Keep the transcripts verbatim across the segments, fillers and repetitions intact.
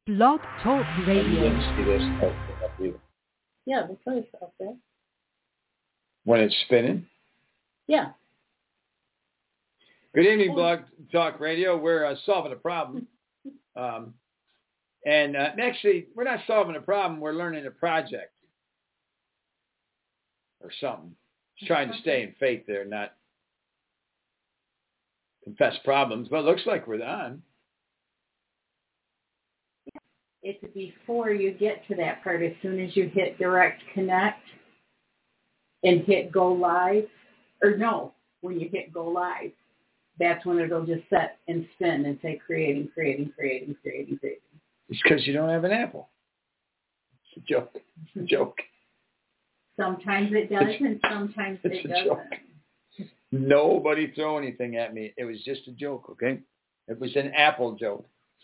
Blog Talk Radio. You can see this. Oh, up you. Yeah, the place up there. When it's spinning. Yeah. Good evening, Blog Talk Radio. We're uh, solving a problem. Um, and uh, actually, we're not solving a problem. We're learning a project or something. Just trying to stay in faith there, not confess problems. But it looks like we're on. It's before you get to that part. As soon as you hit direct connect and hit go live, or no, when you hit go live, that's when it'll just set and spin and say creating, creating, creating, creating, creating. It's because you don't have an Apple. It's a joke. It's a joke. Sometimes it does, it's, and sometimes it doesn't. Joke. Nobody throw anything at me. It was just a joke, okay? It was an Apple joke.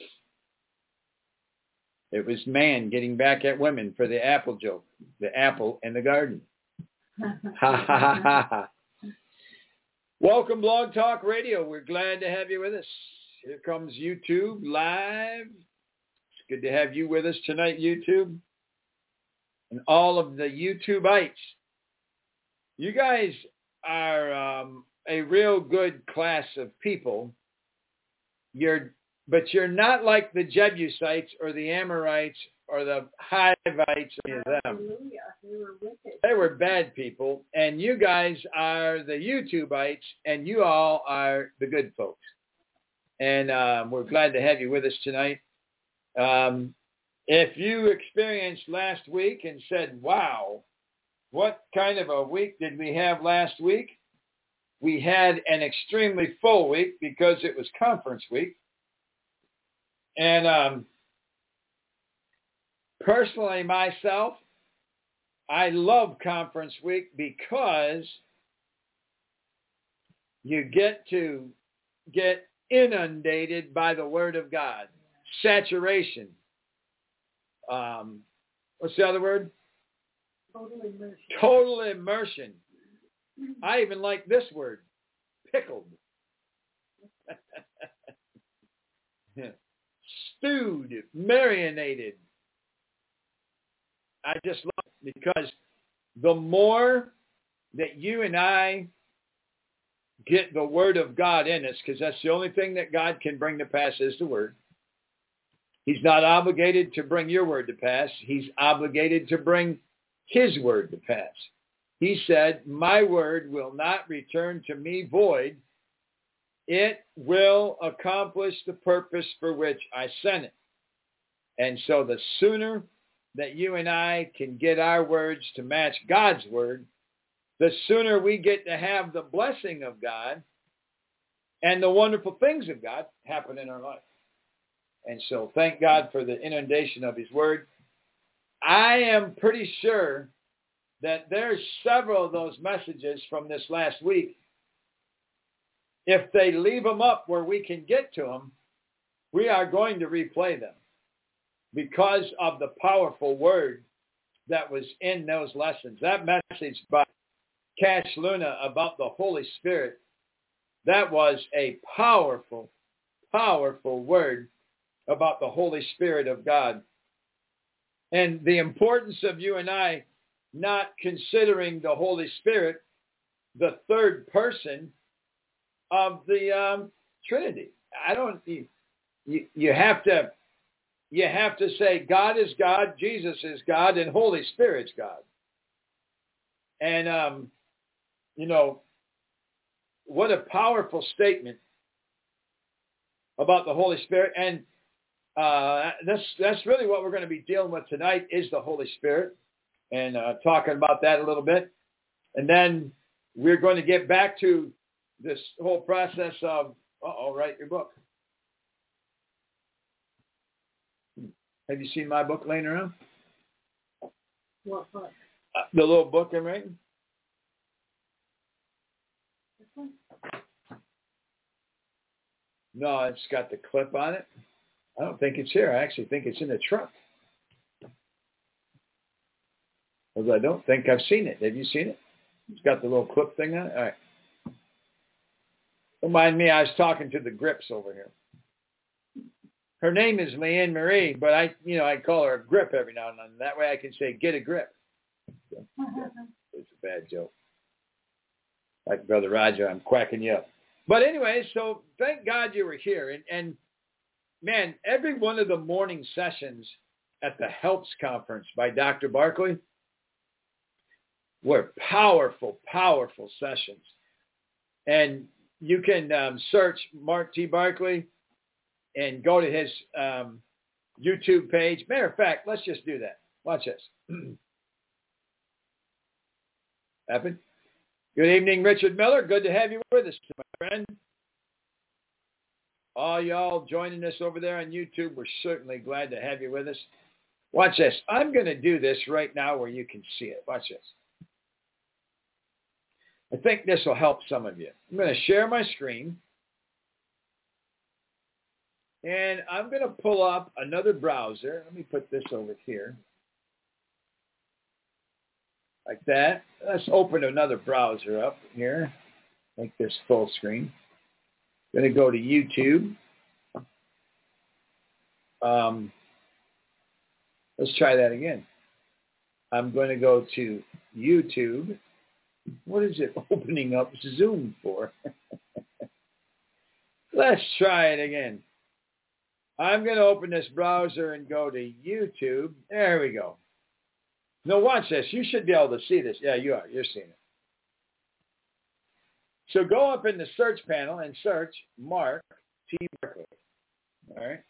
It was man getting back at women for the apple joke. The apple in the garden. Ha ha ha ha ha. Welcome, Blog Talk Radio. We're glad to have you with us. Here comes YouTube live. It's good to have you with us tonight, YouTube. And all of the YouTubeites. You guys are um, a real good class of people. You're But you're not like the Jebusites or the Amorites or the Hivites or them. Hallelujah. They were wicked. They were bad people. And you guys are the YouTubeites, and you all are the good folks. And um, we're glad to have you with us tonight. Um, if you experienced last week and said, wow, what kind of a week did we have last week? We had an extremely full week because it was conference week. And um, personally, myself, I love conference week because you get to get inundated by the Word of God. Saturation. Um, what's the other word? Total immersion. Total immersion. I even like this word, pickled. Stewed, marinated. I just love it because the more that you and I get the Word of God in us, because that's the only thing that God can bring to pass is the Word. He's not obligated to bring your word to pass. He's obligated to bring His word to pass. He said, my word will not return to me void. It will accomplish the purpose for which I sent it. And so the sooner that you and I can get our words to match God's word, the sooner we get to have the blessing of God and the wonderful things of God happen in our life. And so thank God for the inundation of His word. I am pretty sure that there's several of those messages from this last week. If they leave them up where we can get to them, we are going to replay them because of the powerful word that was in those lessons. That message by Cash Luna about the Holy Spirit, that was a powerful, powerful word about the Holy Spirit of God. And the importance of you and I not considering the Holy Spirit the third person of the um, Trinity. I don't. You, you you have to you have to say God is God, Jesus is God, and Holy Spirit's God. And um, you know what a powerful statement about the Holy Spirit. And uh, that's that's really what we're going to be dealing with tonight is the Holy Spirit, and uh, talking about that a little bit, and then we're going to get back to this whole process of, uh-oh, write your book. Have you seen my book laying around? What book? Uh, the little book I'm writing? This one? No, it's got the clip on it. I don't think it's here. I actually think it's in the truck. Although I don't think I've seen it. Have you seen it? It's got the little clip thing on it. All right. Don't mind me. I was talking to the grips over here. Her name is Leanne Marie, but I, you know, I call her a grip every now and then. That way I can say, get a grip. So, it's a bad joke. Like Brother Roger, I'm quacking you up. But anyway, so thank God you were here. And, and man, every one of the morning sessions at the Helps Conference by Doctor Barkley were powerful, powerful sessions. And you can um, search Mark T. Barkley and go to his um, YouTube page. Matter of fact, let's just do that. Watch this. Happen? Good evening, Richard Miller. Good to have you with us, my friend. All y'all joining us over there on YouTube, we're certainly glad to have you with us. Watch this. I'm going to do this right now where you can see it. Watch this. I think this will help some of you. I'm going to share my screen. And I'm going to pull up another browser. Let me put this over here. Like that. Let's open another browser up here. Make this full screen. I'm going to go to YouTube. Um, let's try that again. I'm going to go to YouTube. What is it opening up Zoom for? Let's try it again. I'm going to open this browser and go to YouTube. There we go. Now watch this. You should be able to see this. Yeah, you are. You're seeing it. So go up in the search panel and search Mark T. Barkley. All right.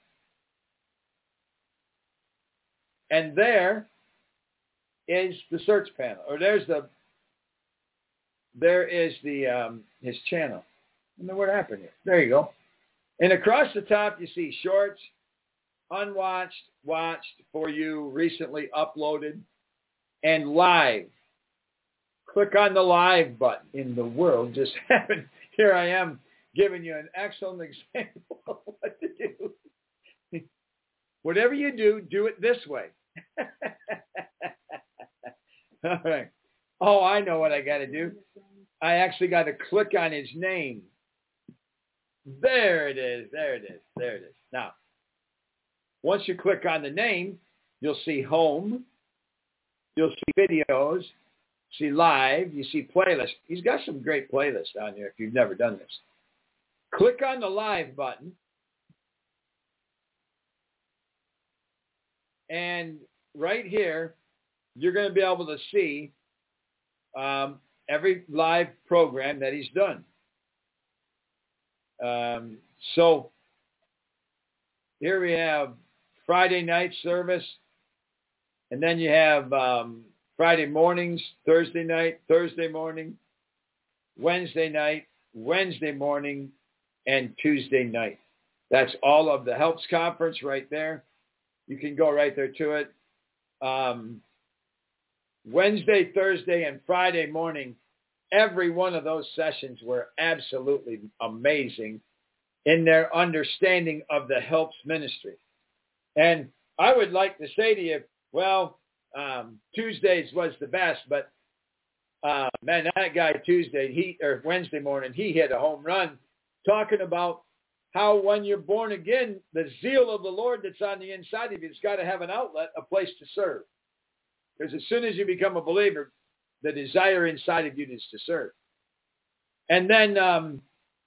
And there is the search panel, or there's the, there is the, um, his channel. I don't know what happened here. There you go. And across the top, you see shorts, unwatched, watched, for you, recently uploaded, and live. Click on the live button. In the world just happened. Here I am giving you an excellent example of what to do. Whatever you do, do it this way. All right. Oh, I know what I got to do. I actually got to click on his name. There it is. There it is. There it is. Now, once you click on the name, you'll see home. You'll see videos. See live. You see playlist. He's got some great playlists down here if you've never done this. Click on the live button. And right here, you're going to be able to see um, every live program that he's done. Um, so here we have Friday night service, and then you have um, Friday mornings, Thursday night, Thursday morning, Wednesday night, Wednesday morning, and Tuesday night. That's all of the Helps Conference right there. You can go right there to it. Um, Wednesday, Thursday, and Friday morning, every one of those sessions were absolutely amazing in their understanding of the Helps ministry. And I would like to say to you, well, um, Tuesdays was the best, but uh, man, that guy Tuesday, he or Wednesday morning, he hit a home run talking about how when you're born again, the zeal of the Lord that's on the inside of you has got to have an outlet, a place to serve. Because as soon as you become a believer, the desire inside of you is to serve. And then um,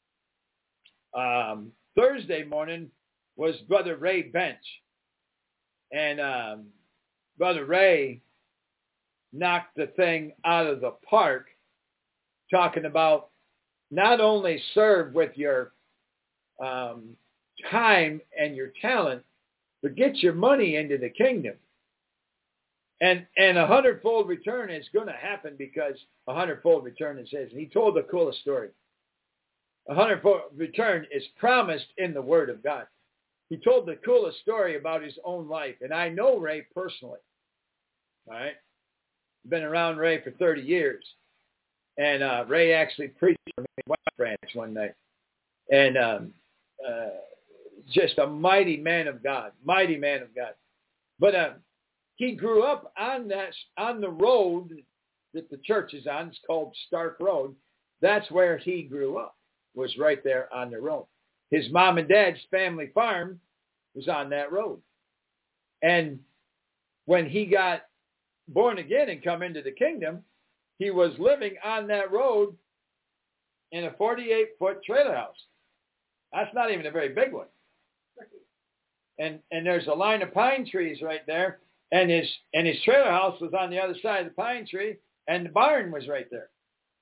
um, Thursday morning was Brother Ray Bench. And um, Brother Ray knocked the thing out of the park, talking about not only serve with your um, time and your talent, but get your money into the kingdom. And and a hundredfold return is going to happen because a hundredfold return, it says. And he told the coolest story. A hundredfold return is promised in the Word of God. He told the coolest story about his own life. And I know Ray personally. All right? Been around Ray for thirty years. And uh, Ray actually preached for me in West Branch one night. And um, uh, just a mighty man of God. Mighty man of God. But uh, he grew up on that on the road that the church is on. It's called Stark Road. That's where he grew up, was right there on the road. His mom and dad's family farm was on that road. And when he got born again and come into the kingdom, he was living on that road in a forty-eight foot trailer house. That's not even a very big one. And and there's a line of pine trees right there, and his and his trailer house was on the other side of the pine tree, and the barn was right there.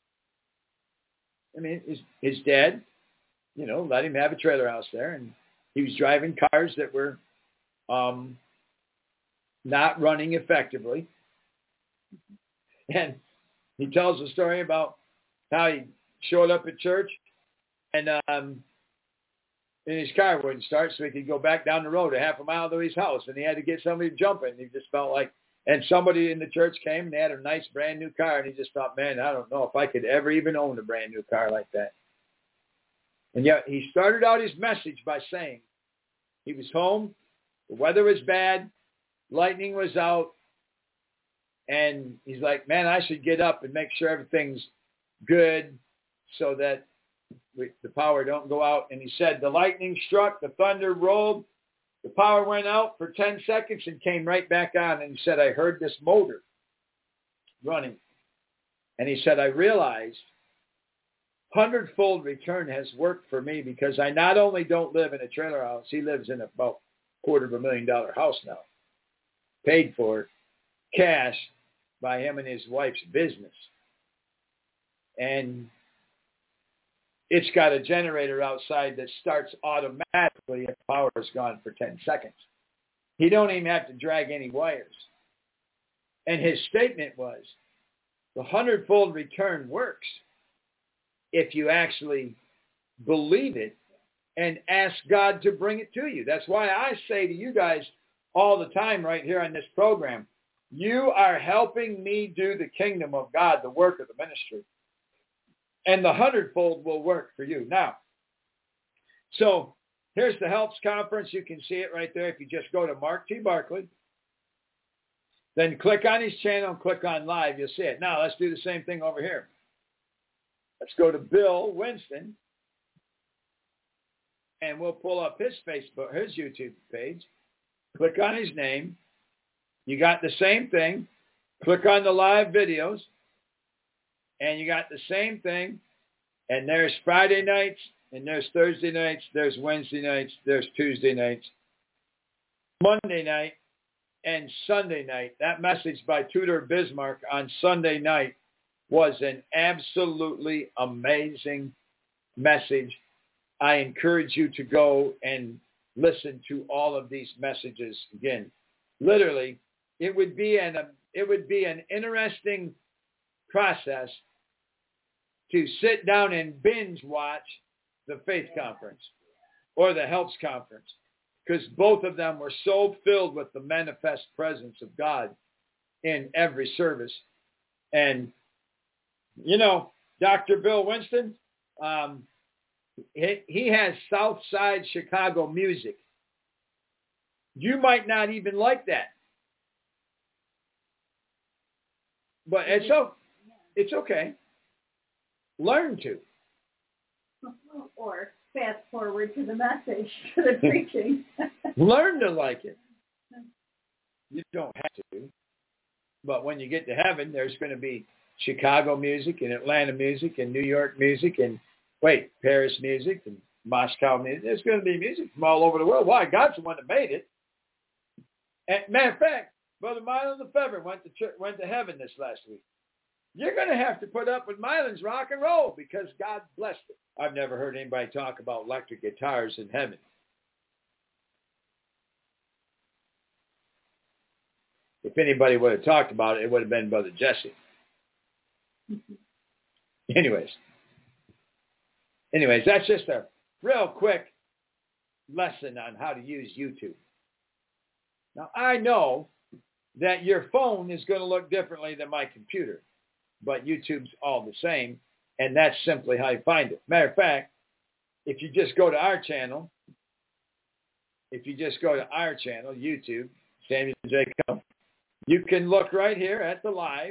I mean, his his dad, you know, let him have a trailer house there, and he was driving cars that were um, not running effectively. And he tells a story about how he showed up at church, and um, and his car wouldn't start, so he could go back down the road a half a mile to his house, and he had to get somebody to jump in. He just felt like, and somebody in the church came, and they had a nice brand new car, and he just thought, man, I don't know if I could ever even own a brand new car like that. And yet he started out his message by saying he was home, the weather was bad, lightning was out, and he's like, man, I should get up and make sure everything's good so that we, the power don't go out. And he said the lightning struck, the thunder rolled, the power went out for ten seconds and came right back on. And he said, I heard this motor running. And he said, I realized hundredfold return has worked for me because I not only don't live in a trailer house, he lives in about quarter of a million dollar house now, paid for cash by him and his wife's business. And it's got a generator outside that starts automatically if power is gone for ten seconds. He don't even have to drag any wires. And his statement was, the hundredfold return works if you actually believe it and ask God to bring it to you. That's why I say to you guys all the time right here on this program, you are helping me do the kingdom of God, the work of the ministry. And the hundredfold will work for you. Now, so here's the Helps Conference. You can see it right there if you just go to Mark T. Barkley. Then click on his channel and click on live. You'll see it. Now, let's do the same thing over here. Let's go to Bill Winston. And we'll pull up his Facebook, his YouTube page. Click on his name. You got the same thing. Click on the live videos. And you got the same thing. And there's Friday nights, and there's Thursday nights, there's Wednesday nights, there's Tuesday nights, Monday night, and Sunday night. That message by Tudor Bismarck on Sunday night was an absolutely amazing message. I encourage you to go and listen to all of these messages again. Literally, it would be an it would be an interesting process to sit down and binge watch the Faith Conference or the Helps Conference, because both of them were so filled with the manifest presence of God in every service. And, you know, Doctor Bill Winston, um, he, he has South Side Chicago music. You might not even like that. But it's, it's okay. Learn to. Or fast forward to the message, to the preaching. Learn to like it. You don't have to. But when you get to heaven, there's going to be Chicago music and Atlanta music and New York music and, wait, Paris music and Moscow music. There's going to be music from all over the world. Why? God's the one that made it. And matter of fact, Brother Mylon Lefebvre went to church, went to heaven this last week. You're going to have to put up with Mylon's rock and roll because God blessed it. I've never heard anybody talk about electric guitars in heaven. If anybody would have talked about it, it would have been Brother Jesse. Anyways. Anyways, that's just a real quick lesson on how to use YouTube. Now, I know that your phone is going to look differently than my computer, but YouTube's all the same, and that's simply how you find it. Matter of fact, if you just go to our channel, if you just go to our channel, YouTube, Samuel J. Cummins, you can look right here at the live.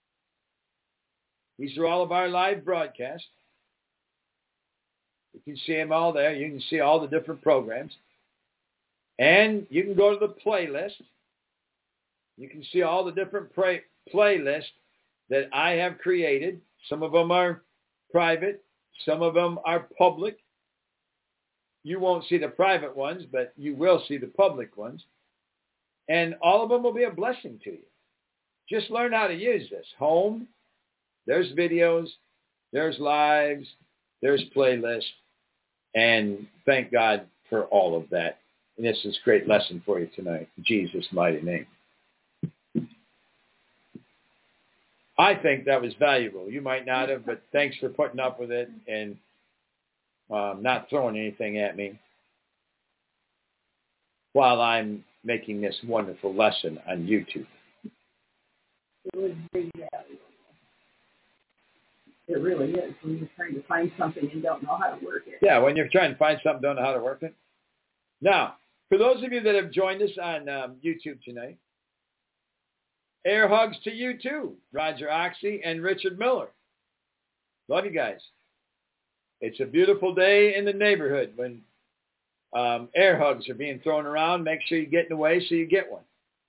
These are all of our live broadcasts. You can see them all there. You can see all the different programs. And you can go to the playlist. You can see all the different play- playlists that I have created. Some of them are private. Some of them are public. You won't see the private ones, but you will see the public ones. And all of them will be a blessing to you. Just learn how to use this. Home, there's videos, there's lives, there's playlists, and thank God for all of that. And this is a great lesson for you tonight, in Jesus' mighty name. I think that was valuable. You might not have, but thanks for putting up with it and um, not throwing anything at me while I'm making this wonderful lesson on YouTube. It was very valuable. It really is when you're trying to find something and don't know how to work it. Yeah, when you're trying to find something, don't know how to work it. Now, for those of you that have joined us on um, YouTube tonight, air hugs to you too, Roger Oxy and Richard Miller. Love you guys. It's a beautiful day in the neighborhood when um, air hugs are being thrown around. Make sure you get in the way so you get one.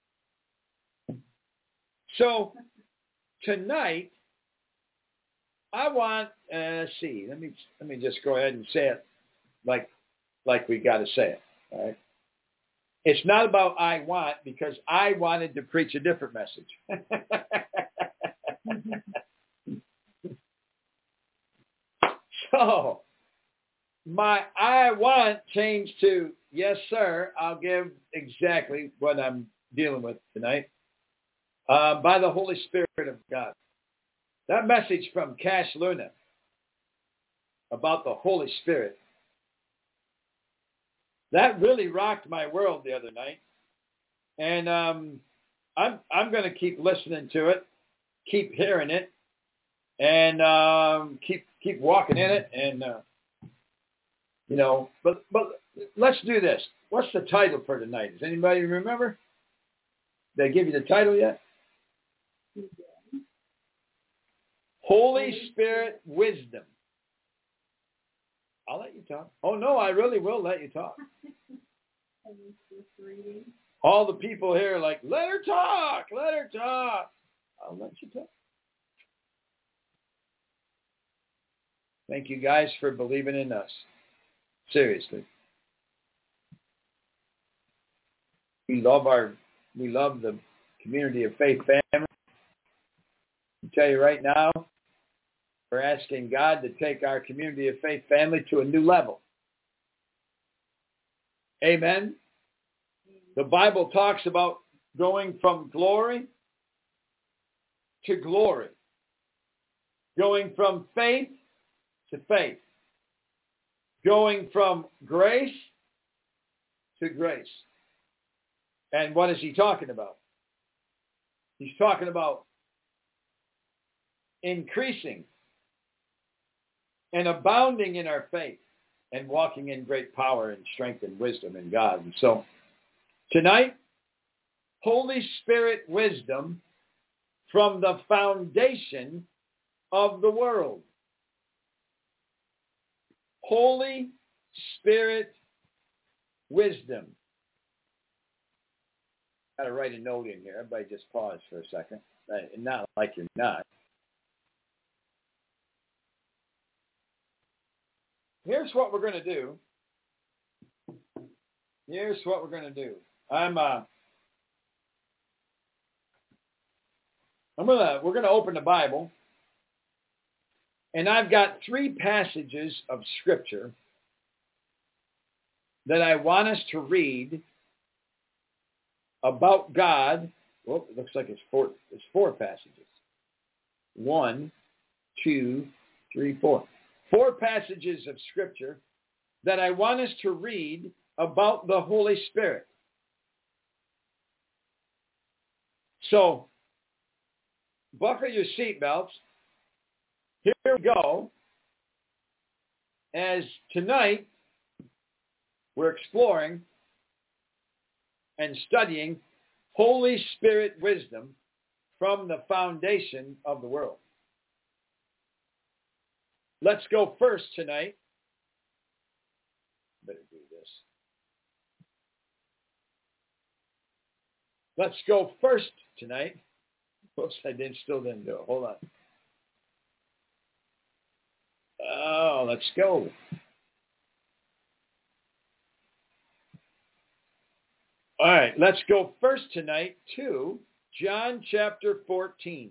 So tonight, I want, uh, let's see, let me let me just go ahead and say it like like we got to say it. All right. It's not about I want, because I wanted to preach a different message. So my I want changed to yes, sir. I'll give exactly what I'm dealing with tonight uh, by the Holy Spirit of God. That message from Cash Luna about the Holy Spirit, that really rocked my world the other night. And um, I'm I'm going to keep listening to it, keep hearing it, and um, keep keep walking in it. And uh, you know, but but let's do this. What's the title for tonight? Does anybody remember? Did they give you the title yet? Holy Spirit Wisdom. I'll let you talk. Oh, no, I really will let you talk. All the people here are like, let her talk, let her talk. I'll let you talk. Thank you guys for believing in us. Seriously. We love our, we love the Community of Faith family. I tell you right now, we're asking God to take our Community of Faith family to a new level. Amen. The Bible talks about going from glory to glory. Going from faith to faith. Going from grace to grace. And what is he talking about? He's talking about increasing and abounding in our faith and walking in great power and strength and wisdom in God. And so tonight, Holy Spirit wisdom from the foundation of the world. Holy Spirit wisdom. Got to write a note in here. Everybody just pause for a second. Not like you're not. Here's what we're going to do. Here's what we're going to do. I'm uh I'm gonna we're gonna open the Bible, and I've got three passages of Scripture that I want us to read about God. Well, it looks like it's four. It's four passages. One, two, three, four. Four passages of Scripture that I want us to read about the Holy Spirit. So, buckle your seatbelts. Here we go. As tonight, we're exploring and studying Holy Spirit wisdom from the foundation of the world. Let's go first tonight. Better do this. let's go first tonight. Oops, I didn't, still didn't do it. Hold on. Oh, let's go. All right, let's go first tonight to John chapter fourteen.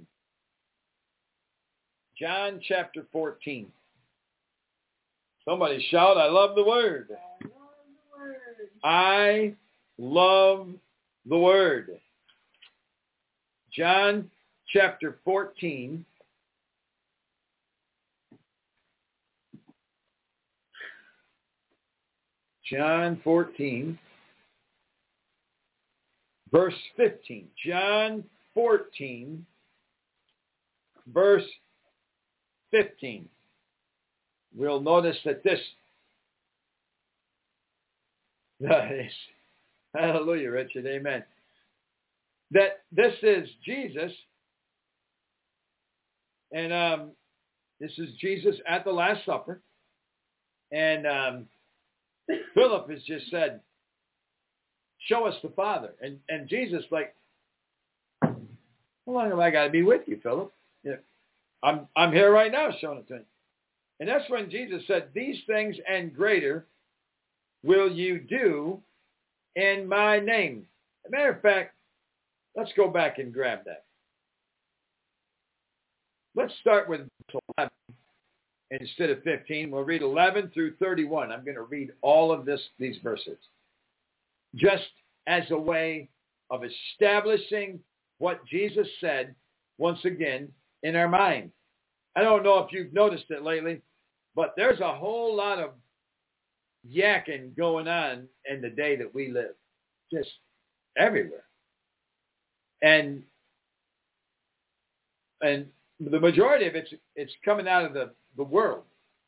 John chapter fourteen. Somebody shout, I love the word. I love the word. John chapter fourteen. John fourteen. Verse fifteen. John fourteen. Verse fifteen. We'll notice that this, nice, hallelujah, Richard, amen. That this is Jesus, and um, this is Jesus at the Last Supper, and um, Philip has just said, show us the Father, and and Jesus like, how long have I got to be with you, Philip? Yeah, I'm I'm here right now, showing it to him. And that's when Jesus said, these things and greater will you do in my name. As a matter of fact, let's go back and grab that. Let's start with eleven instead of fifteen. We'll read eleven through thirty-one. I'm going to read all of this, these verses, just as a way of establishing what Jesus said once again in our mind. I don't know if you've noticed it lately, but there's a whole lot of yakking going on in the day that we live, just everywhere. And and the majority of it's it's coming out of the, the world.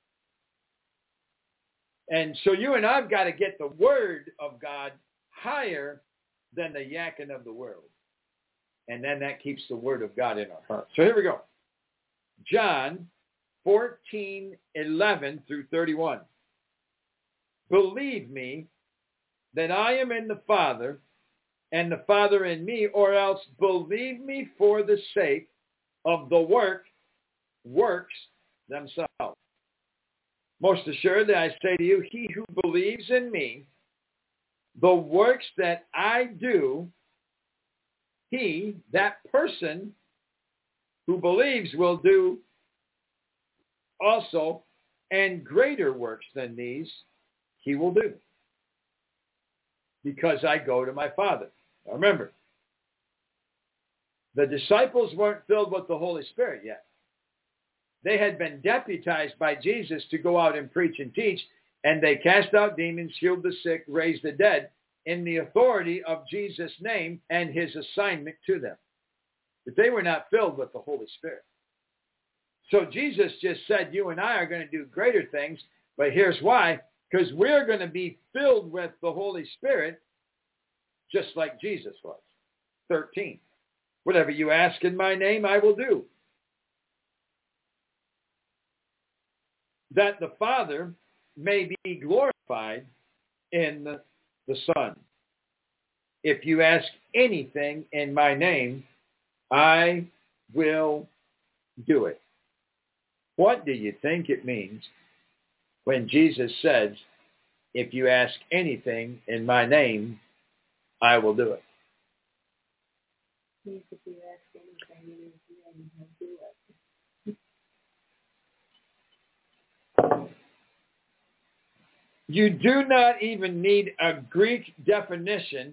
And so you and I've got to get the word of God higher than the yakking of the world. And then that keeps the word of God in our heart. So here we go. John fourteen, eleven through thirty-one. Believe me that I am in the Father and the Father in me, or else believe me for the sake of the work, works themselves. Most assuredly I say to you, he who believes in me, the works that I do, he, that person who believes, will do also, and greater works than these he will do, because I go to my Father. Now remember, the disciples weren't filled with the Holy Spirit yet. They had been deputized by Jesus to go out and preach and teach, and they cast out demons, healed the sick, raised the dead in the authority of Jesus' name and his assignment to them. But they were not filled with the Holy Spirit. So Jesus just said, you and I are going to do greater things, but here's why. Because we're going to be filled with the Holy Spirit just like Jesus was. thirteen. Whatever you ask in my name, I will do. That the Father may be glorified in the, the Son. If you ask anything in my name, I will do it. What do you think it means when Jesus says, if you ask anything in my name, I will do it? If you ask anything in his name, he'll do it. You do not even need a Greek definition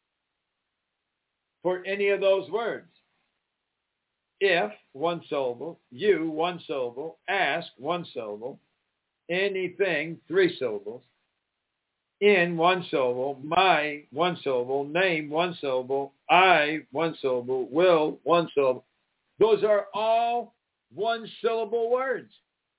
for any of those words. If, one syllable, you, one syllable, ask, one syllable, anything, three syllables, in, one syllable, my, one syllable, name, one syllable, I, one syllable, will, one syllable. Those are all one syllable words.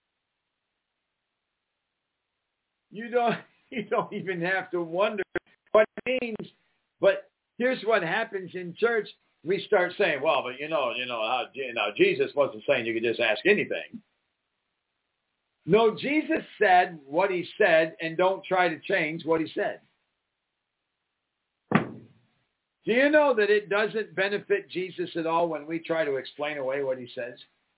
You don't, you don't even have to wonder what it means. But here's what happens in church. We start saying, well, but you know, you know, how, you know, Jesus wasn't saying you could just ask anything. No, Jesus said what he said, and don't try to change what he said. Do you know that it doesn't benefit Jesus at all when we try to explain away what he says?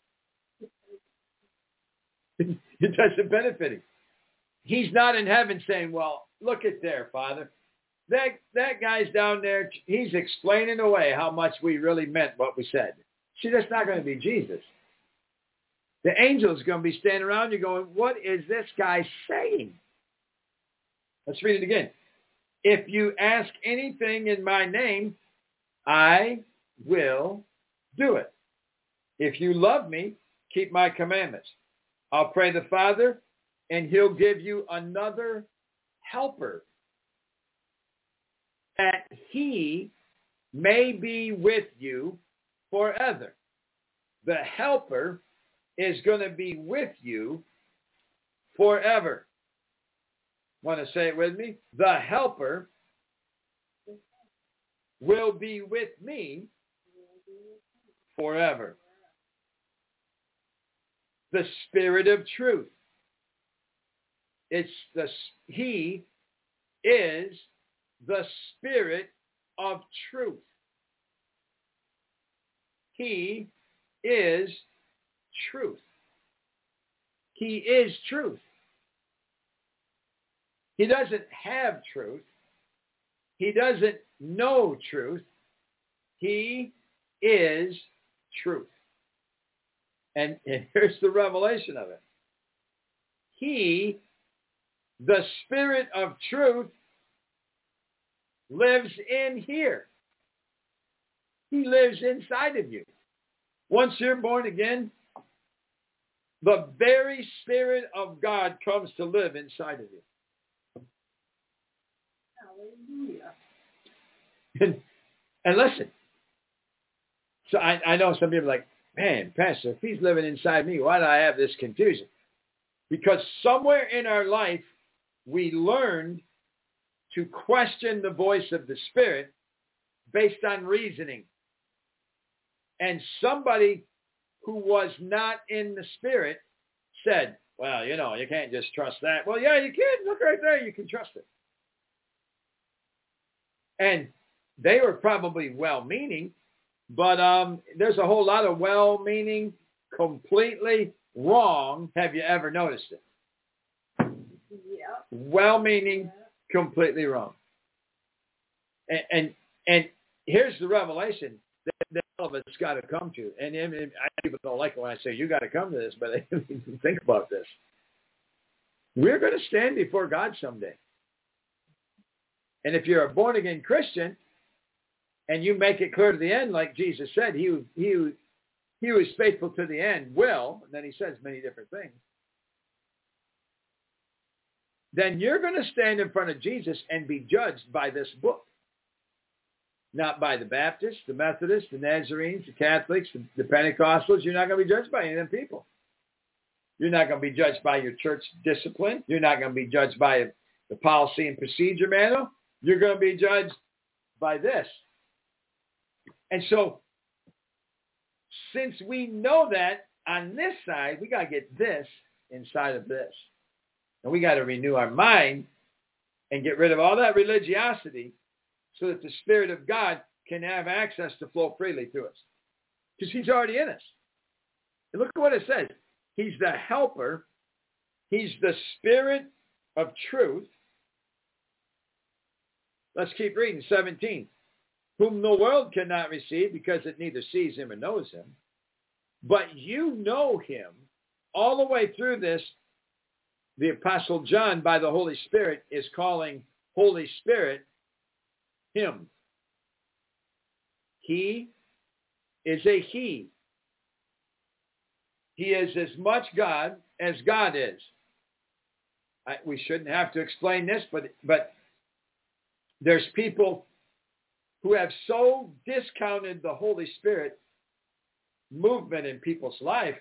It doesn't benefit him. He's not in heaven saying, well, look at there, Father. That that guy's down there, he's explaining away how much we really meant what we said. See, that's not going to be Jesus. The angel's going to be standing around you going, what is this guy saying? Let's read it again. If you ask anything in my name, I will do it. If you love me, keep my commandments. I'll pray the Father, and he'll give you another helper, that he may be with you forever. The helper is going to be with you forever. Want to say it with me? The helper will be with me forever. The Spirit of truth. It's the, he is the Spirit of truth. He is truth. He is truth. He doesn't have truth. He doesn't know truth. He is truth. And, and here's the revelation of it. He, the Spirit of truth, lives in here. He lives inside of you. Once you're born again, the very Spirit of God comes to live inside of you. Hallelujah. And, and listen, so I, I know some people are like, man, Pastor, if he's living inside me, why do I have this confusion? Because somewhere in our life, we learned to question the voice of the Spirit based on reasoning. And somebody who was not in the Spirit said, well, you know, you can't just trust that. Well, yeah, you can. Look right there. You can trust it. And they were probably well-meaning, but um, there's a whole lot of well-meaning, completely wrong. Have you ever noticed it? Yeah. Well-meaning, completely wrong. And, and and here's the revelation that, that all of us got to come to. And, and, and I people don't like it when I say you got to come to this, but think about this. We're going to stand before God someday. And if you're a born-again Christian and you make it clear to the end, like Jesus said, he, he, he who is faithful to the end will, and then he says many different things, then you're going to stand in front of Jesus and be judged by this book. Not by the Baptists, the Methodists, the Nazarenes, the Catholics, the, the Pentecostals. You're not going to be judged by any of them people. You're not going to be judged by your church discipline. You're not going to be judged by the policy and procedure manual. You're going to be judged by this. And so, since we know that on this side, we got to get this inside of this. And we got to renew our mind and get rid of all that religiosity so that the Spirit of God can have access to flow freely through us. Because he's already in us. And look at what it says. He's the helper. He's the Spirit of truth. Let's keep reading. seventeen. Whom the world cannot receive because it neither sees him or knows him. But you know him. All the way through this, the Apostle John, by the Holy Spirit, is calling Holy Spirit him. He is a he. He is as much God as God is. I, we shouldn't have to explain this, but but there's people who have so discounted the Holy Spirit movement in people's life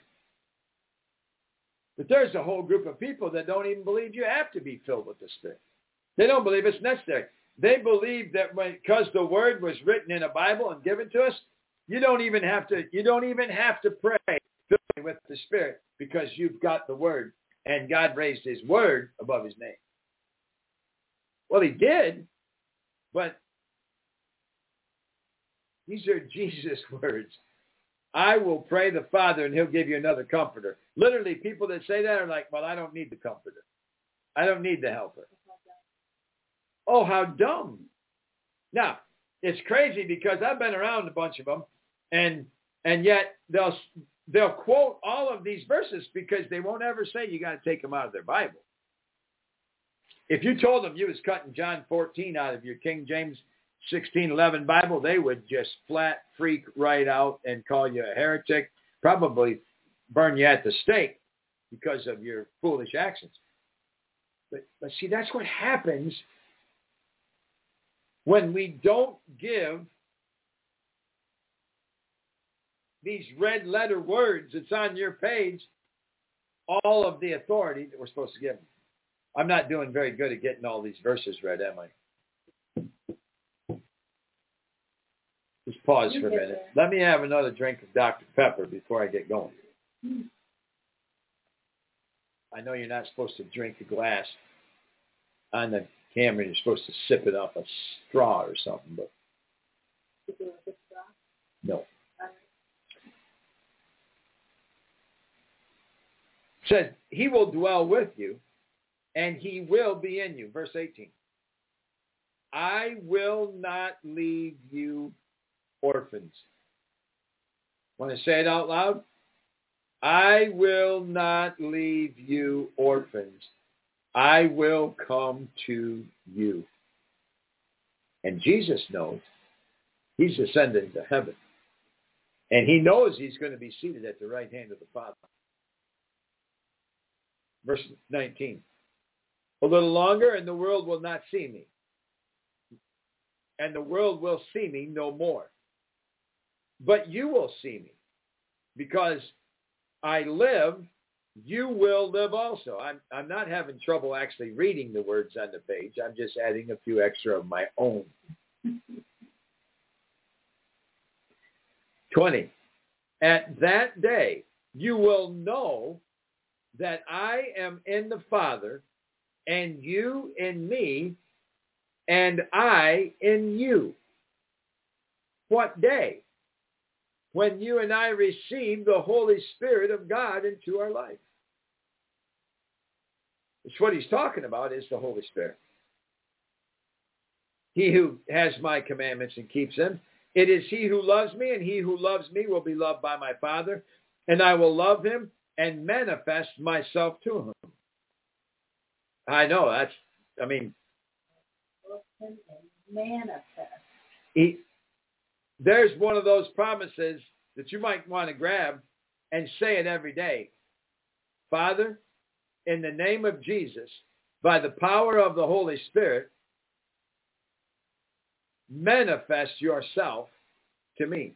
that there's a whole group of people that don't even believe you have to be filled with the Spirit. They don't believe it's necessary. They believe that when, because the Word was written in a Bible and given to us, you don't even have to. You don't even have to pray with the Spirit because you've got the Word, and God raised His Word above His name. Well, He did, but These are Jesus' words. I will pray the Father and he'll give you another comforter. Literally, people that say that are like, well, I don't need the comforter. I don't need the helper. Oh, how dumb. Now, it's crazy because I've been around a bunch of them, and and yet they'll they'll quote all of these verses because they won't ever say you got to take them out of their Bible. If you told them you was cutting John fourteen out of your King James sixteen eleven Bible, they would just flat freak right out and call you a heretic, probably burn you at the stake because of your foolish actions. But, but see, that's what happens when we don't give these red letter words that's on your page all of the authority that we're supposed to give them. I'm not doing very good at getting all these verses read, am I? Just pause for a minute. Let me have another drink of Doctor Pepper before I get going. I know you're not supposed to drink a glass on the camera. You're supposed to sip it off a straw or something, but no. It says, he will dwell with you, and he will be in you. Verse eighteen. I will not leave you orphans. Want to say it out loud? I will not leave you orphans. I will come to you. And Jesus knows he's ascended to heaven. And he knows he's going to be seated at the right hand of the Father. Verse nineteen. A little longer and the world will not see me. And the world will see me no more. But you will see me. Because I live, you will live also. I'm, I'm not having trouble actually reading the words on the page. I'm just adding a few extra of my own. twenty. At that day, you will know that I am in the Father, and you in me, and I in you. What day? When you and I receive the Holy Spirit of God into our life. It's what he's talking about is the Holy Spirit. He who has my commandments and keeps them, it is he who loves me, and he who loves me will be loved by my Father, and I will love him and manifest myself to him. I know, that's, I mean, manifest. He, there's one of those promises that you might want to grab and say it every day. Father, in the name of Jesus, by the power of the Holy Spirit, manifest yourself to me.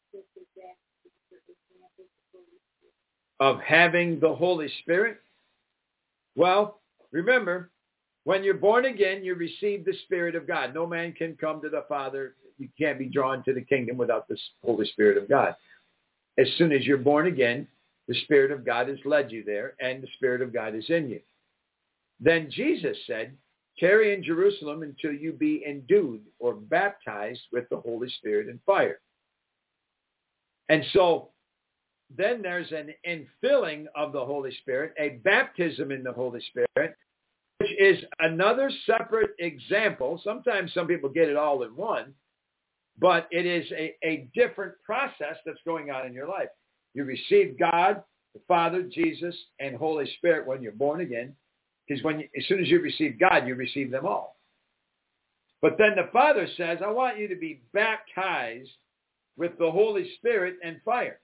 Of having the Holy Spirit? Well, remember, when you're born again, you receive the Spirit of God. No man can come to the Father. You can't be drawn to the kingdom without the Holy Spirit of God. As soon as you're born again, the Spirit of God has led you there, and the Spirit of God is in you. Then Jesus said, tarry in Jerusalem until you be endued or baptized with the Holy Spirit and fire. And so then there's an infilling of the Holy Spirit, a baptism in the Holy Spirit, which is another separate example. Sometimes some people get it all in one, but it is a, a different process that's going on in your life. You receive God, the Father, Jesus, and Holy Spirit when you're born again, because when you, as soon as you receive God, you receive them all. But then the Father says, I want you to be baptized with the Holy Spirit and fire.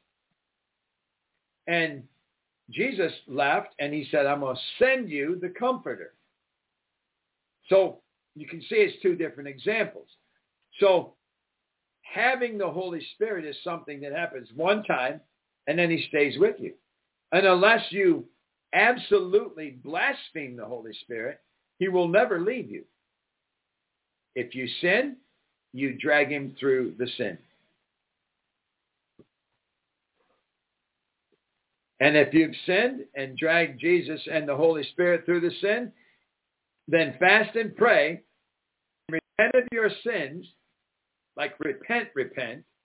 And Jesus left and he said, I'm going to send you the Comforter. So you can see it's two different examples. So having the Holy Spirit is something that happens one time and then he stays with you. And unless you absolutely blaspheme the Holy Spirit, he will never leave you. If you sin, you drag him through the sin. And if you've sinned and dragged Jesus and the Holy Spirit through the sin, then fast and pray, repent of your sins, like repent, repent,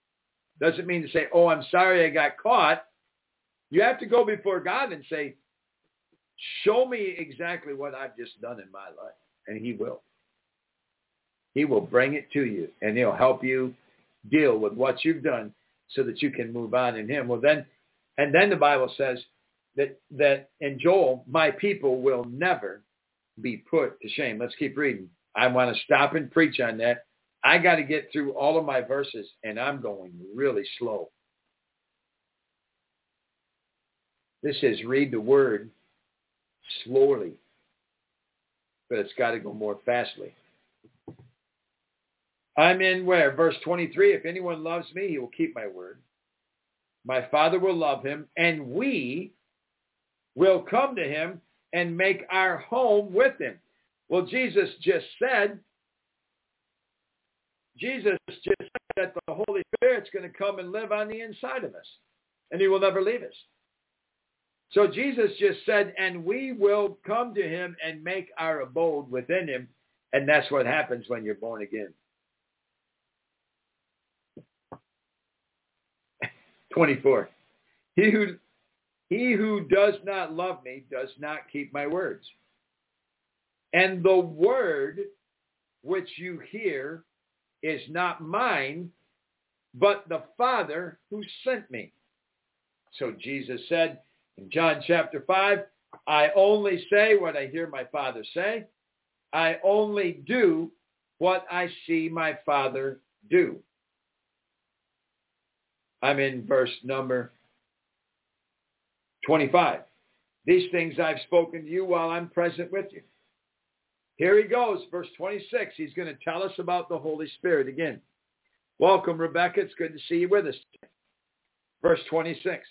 Doesn't mean to say, oh, I'm sorry I got caught. You have to go before God and say, show me exactly what I've just done in my life. And he will. He will bring it to you, and he'll help you deal with what you've done so that you can move on in him. Well, then, and then the Bible says that, that in Joel, my people will never be put to shame. Let's keep reading. I want to stop and preach on that. I got to get through all of my verses, and I'm going really slow. This is read the word slowly, but it's got to go more fastly. I'm in where? Verse twenty-three, if anyone loves me, he will keep my word. My Father will love him, and we will come to him and make our home with him. Well, Jesus just said, Jesus just said that the Holy Spirit's going to come and live on the inside of us, and he will never leave us. So Jesus just said, and we will come to him and make our abode within him, and that's what happens when you're born again. twenty-four. He who, he who does not love me does not keep my words. And the word which you hear is not mine, but the Father who sent me. So Jesus said in John chapter five, I only say what I hear my Father say. I only do what I see my Father do. I'm in verse number twenty-five. These things I've spoken to you while I'm present with you. Here he goes, verse twenty-six. He's going to tell us about the Holy Spirit again. Welcome, Rebecca. It's good to see you with us today. Verse twenty-six.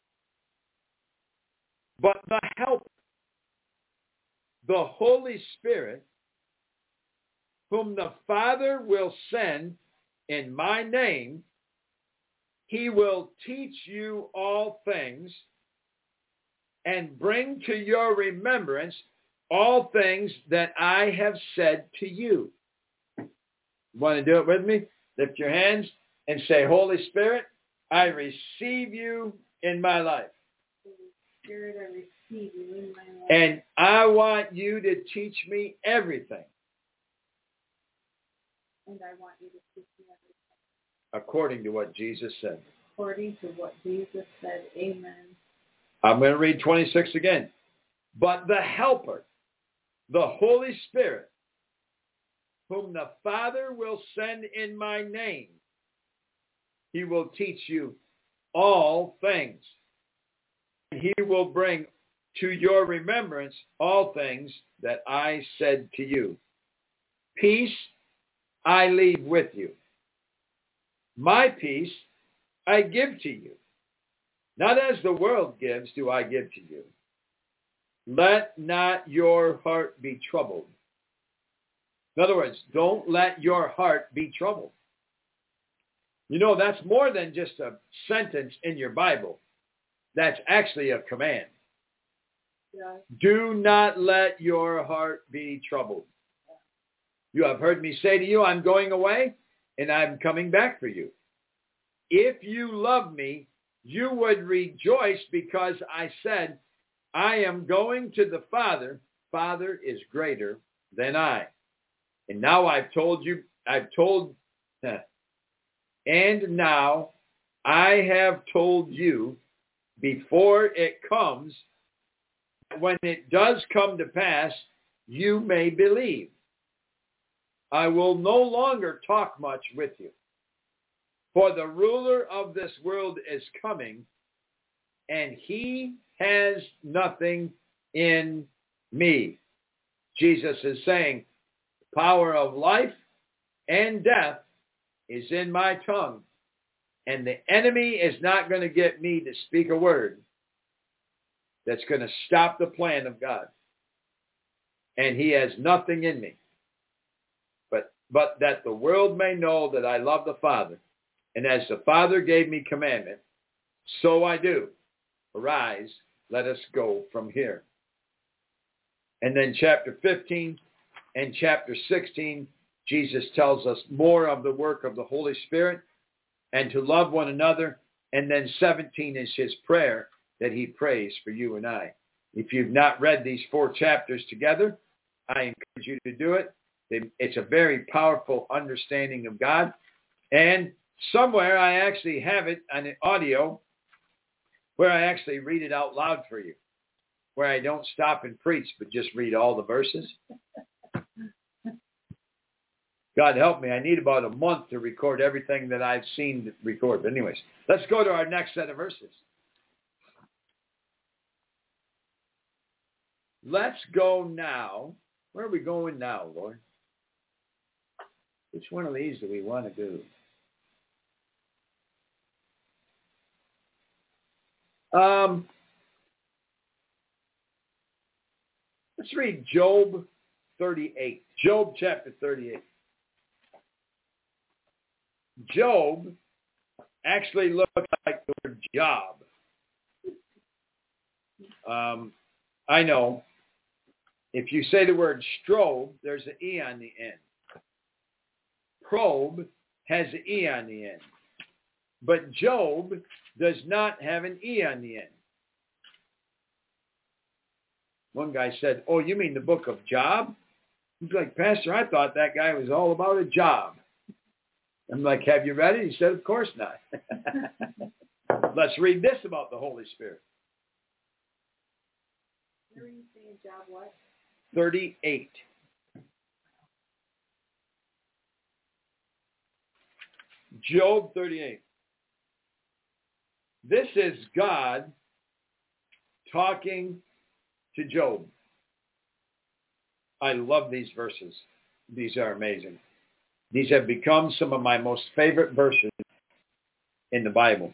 But the help, the Holy Spirit, whom the Father will send in my name, he will teach you all things and bring to your remembrance all things that I have said to you. You want to do it with me? Lift your hands and say, Holy Spirit, I receive you in my life. Holy Spirit, I receive you in my life. And I want you to teach me everything. And I want you to teach me everything. According to what Jesus said. According to what Jesus said. Amen. I'm going to read twenty-six again. But the Helper, the Holy Spirit, whom the Father will send in my name, he will teach you all things. And he will bring to your remembrance all things that I said to you. Peace I leave with you. My peace I give to you. Not as the world gives do I give to you. Let not your heart be troubled. In other words, don't let your heart be troubled. You know, that's more than just a sentence in your Bible. That's actually a command. Yeah. Do not let your heart be troubled. You have heard me say to you, I'm going away and I'm coming back for you. If you love me, you would rejoice because I said, I am going to the Father. Father is greater than I. And now I've told you, I've told, and now I have told you before it comes, when it does come to pass, you may believe. I will no longer talk much with you, for the ruler of this world is coming, and he has nothing in me. Jesus is saying, the power of life and death is in my tongue, and the enemy is not going to get me to speak a word that's going to stop the plan of God. And he has nothing in me. But, but that the world may know that I love the Father. And as the Father gave me commandment, so I do. Arise, let us go from here. And then chapter fifteen and chapter sixteen, Jesus tells us more of the work of the Holy Spirit. and to love one another. And then seventeen is his prayer that he prays for you and I. If you've not read these four chapters together, I encourage you to do it. It's a very powerful understanding of God. And somewhere I actually have it on an audio where I actually read it out loud for you, where I don't stop and preach, but just read all the verses. God help me. I need about a month to record everything that I've seen record. But anyways, let's go to our next set of verses. Let's go now. Where are we going now, Lord? Which one of these do we want to do? Um, let's read Job thirty-eight. Job chapter thirty-eight. Job actually looks like the word job. Um, I know. If you say the word strobe, there's an E on the end. Probe has an E on the end. But Job does not have an E on the end. One guy said, oh, you mean the book of Job? He's like, Pastor, I thought that guy was all about a job. I'm like, have you read it? He said, of course not. Let's read this about the Holy Spirit. Where are you saying Job what? thirty-eight. Job thirty-eight. This is God talking to Job. I love these verses. These are amazing. These have become some of my most favorite verses in the Bible.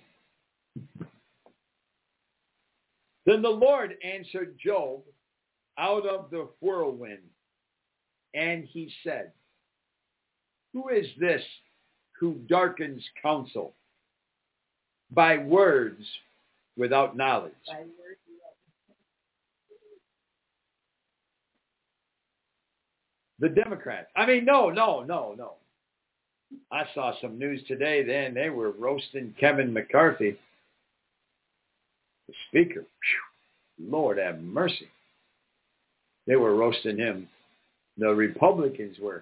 Then the Lord answered Job out of the whirlwind, and he said, who is this who darkens counsel by words without knowledge? By words without knowledge. The Democrats. I mean, no, no, no, no. I saw some news today, then they were roasting Kevin McCarthy, the speaker. Whew, Lord have mercy. They were roasting him. The Republicans were.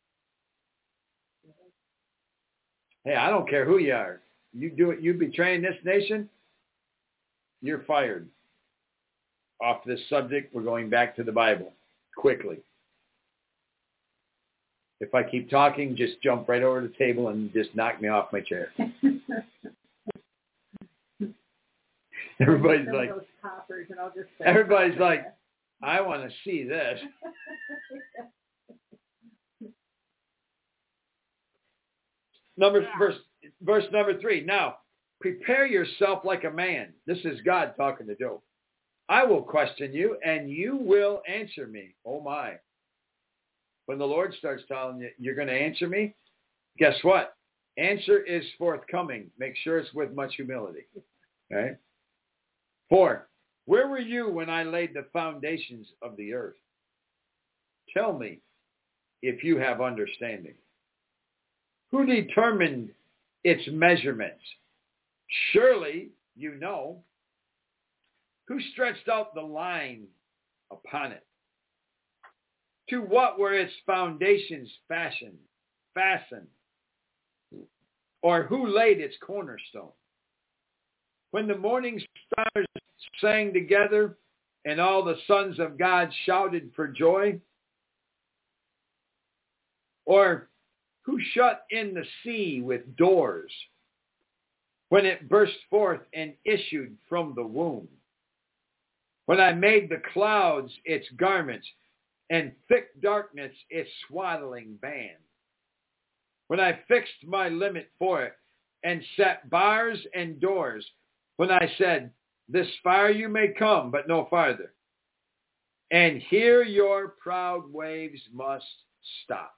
Hey, I don't care who you are. You do it. You betraying this nation, you're fired. Off this subject, we're going back to the Bible quickly. If I keep talking, just jump right over the table and just knock me off my chair. Everybody's like, and I'll just everybody's like, I want to see this. Number verse verse number three. Now, prepare yourself like a man. This is God talking to Job. I will question you, and you will answer me. Oh my. When the Lord starts telling you, you're going to answer me, guess what? Answer is forthcoming. Make sure it's with much humility. Right? Four, where were you when I laid the foundations of the earth? Tell me if you have understanding. Who determined its measurements? Surely you know. Who stretched out the line upon it? To what were its foundations fashioned, fastened? Or who laid its cornerstone? When the morning stars sang together and all the sons of God shouted for joy? Or who shut in the sea with doors when it burst forth and issued from the womb? When I made the clouds its garments and thick darkness its swaddling band. When I fixed my limit for it and set bars and doors. When I said, this far you may come, but no farther. And here your proud waves must stop.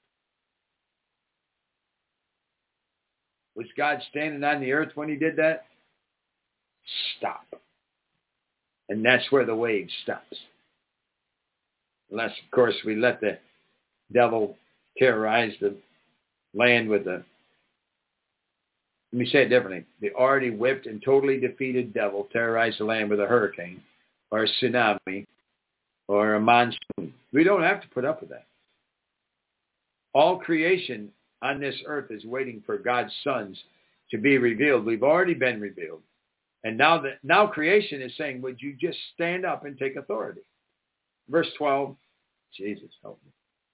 Was God standing on the earth when he did that? Stop. And that's where the wave stops. Unless, of course, we let the devil terrorize the land with the Let me say it differently. The already whipped and totally defeated devil terrorized the land with a hurricane or a tsunami or a monsoon. We don't have to put up with that. All creation on this earth is waiting for God's sons to be revealed. We've already been revealed. And now that now creation is saying, would you just stand up and take authority? Verse twelve, Jesus, help me.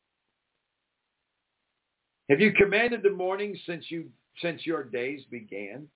Have you commanded the morning since you since your days began,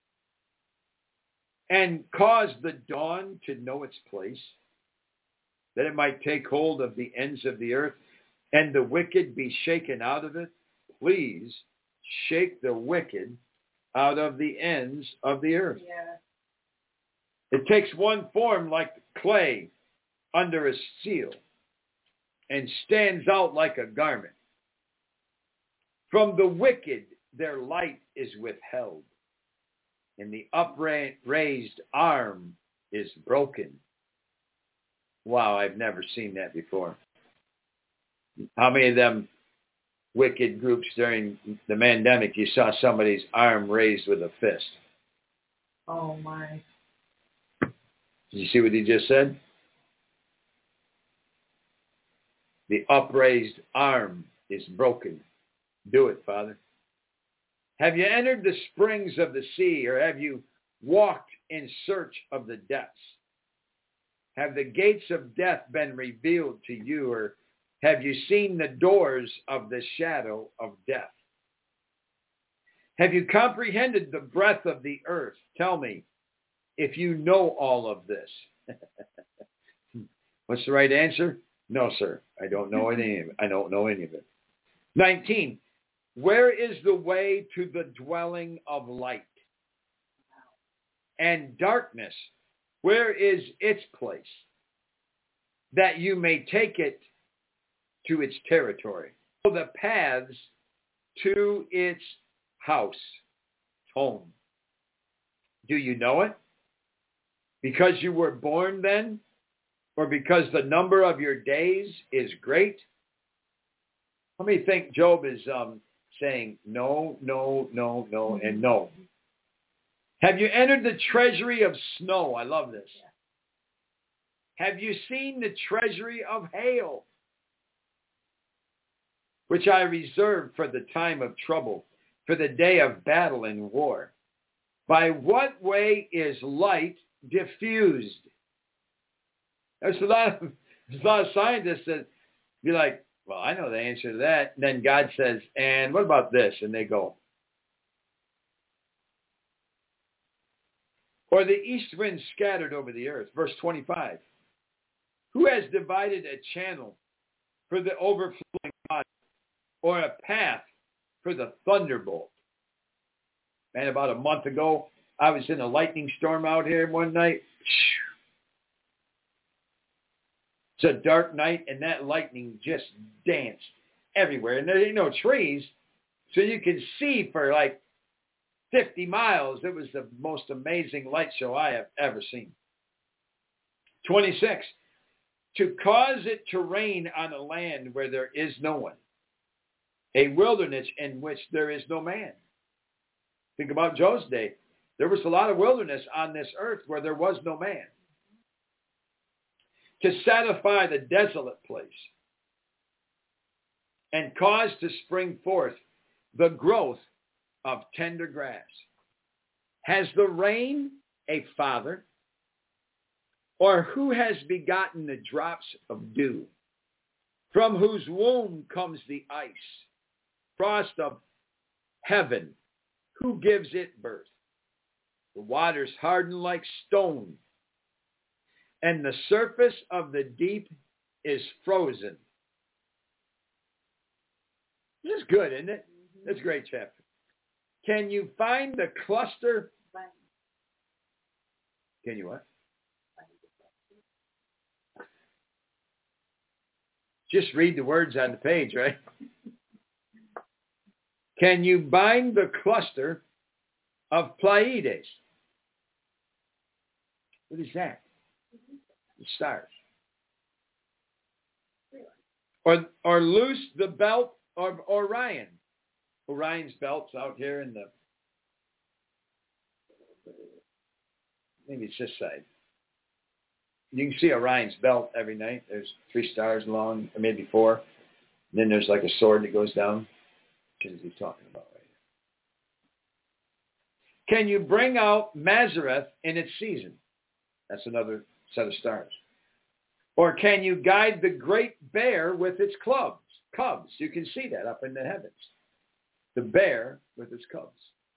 and caused the dawn to know its place, that it might take hold of the ends of the earth, and the wicked be shaken out of it? Please shake the wicked out of the ends of the earth. Yeah. It takes one form like clay under a seal and stands out like a garment. From the wicked their light is withheld, and the upraised arm is broken. Wow, I've never seen that before. How many of them wicked groups during the pandemic you saw somebody's arm raised with a fist? Oh, my. Did you see what he just said? The upraised arm is broken. Do it, Father. Have you entered the springs of the sea, or have you walked in search of the depths? Have the gates of death been revealed to you, or have you seen the doors of the shadow of death? Have you comprehended the breadth of the earth? Tell me if you know all of this. What's the right answer? No, sir. I don't know any of it. I don't know any of it. nineteen. Where is the way to the dwelling of light? And darkness, where is its place? That you may take it to its territory. The paths to its house, home. Do you know it? Because you were born then? Or because the number of your days is great? How many think Job is um, saying no, no, no, no, and no? Have you entered the treasury of snow? I love this. Have you seen the treasury of hail, which I reserve for the time of trouble, for the day of battle and war? By what way is light diffused? There's a lot of, there's a lot of scientists that be like, well, I know the answer to that. And then God says, and what about this? And they go. Or the east wind scattered over the earth. Verse twenty-five. Who has divided a channel for the overflowing water, or a path for the thunderbolt? Man, about a month ago, I was in a lightning storm out here one night. It's a dark night, and that lightning just danced everywhere. And there ain't no trees, so you can see for like fifty miles. It was the most amazing light show I have ever seen. twenty-six. To cause it to rain on a land where there is no one, a wilderness in which there is no man. Think about Job's day. There was a lot of wilderness on this earth where there was no man. To satisfy the desolate place and cause to spring forth the growth of tender grass. Has the rain a father? Or who has begotten the drops of dew? From whose womb comes the ice, frost of heaven? Who gives it birth? The waters harden like stone, and the surface of the deep is frozen. This is good, isn't it? That's a great chapter. Can you find the cluster? Can you what? Just read the words on the page, right? Can you bind the cluster of Pleiades? What is that? The stars. Or or loose the belt of Orion. Orion's belt's out here in the maybe it's this side. You can see Orion's belt every night. There's three stars long, or maybe four. And then there's like a sword that goes down. What is he talking about right here? Can you bring out Mazareth in its season? That's another set of stars. Or can you guide the great bear with its clubs? Cubs. You can see that up in the heavens. The bear with its cubs.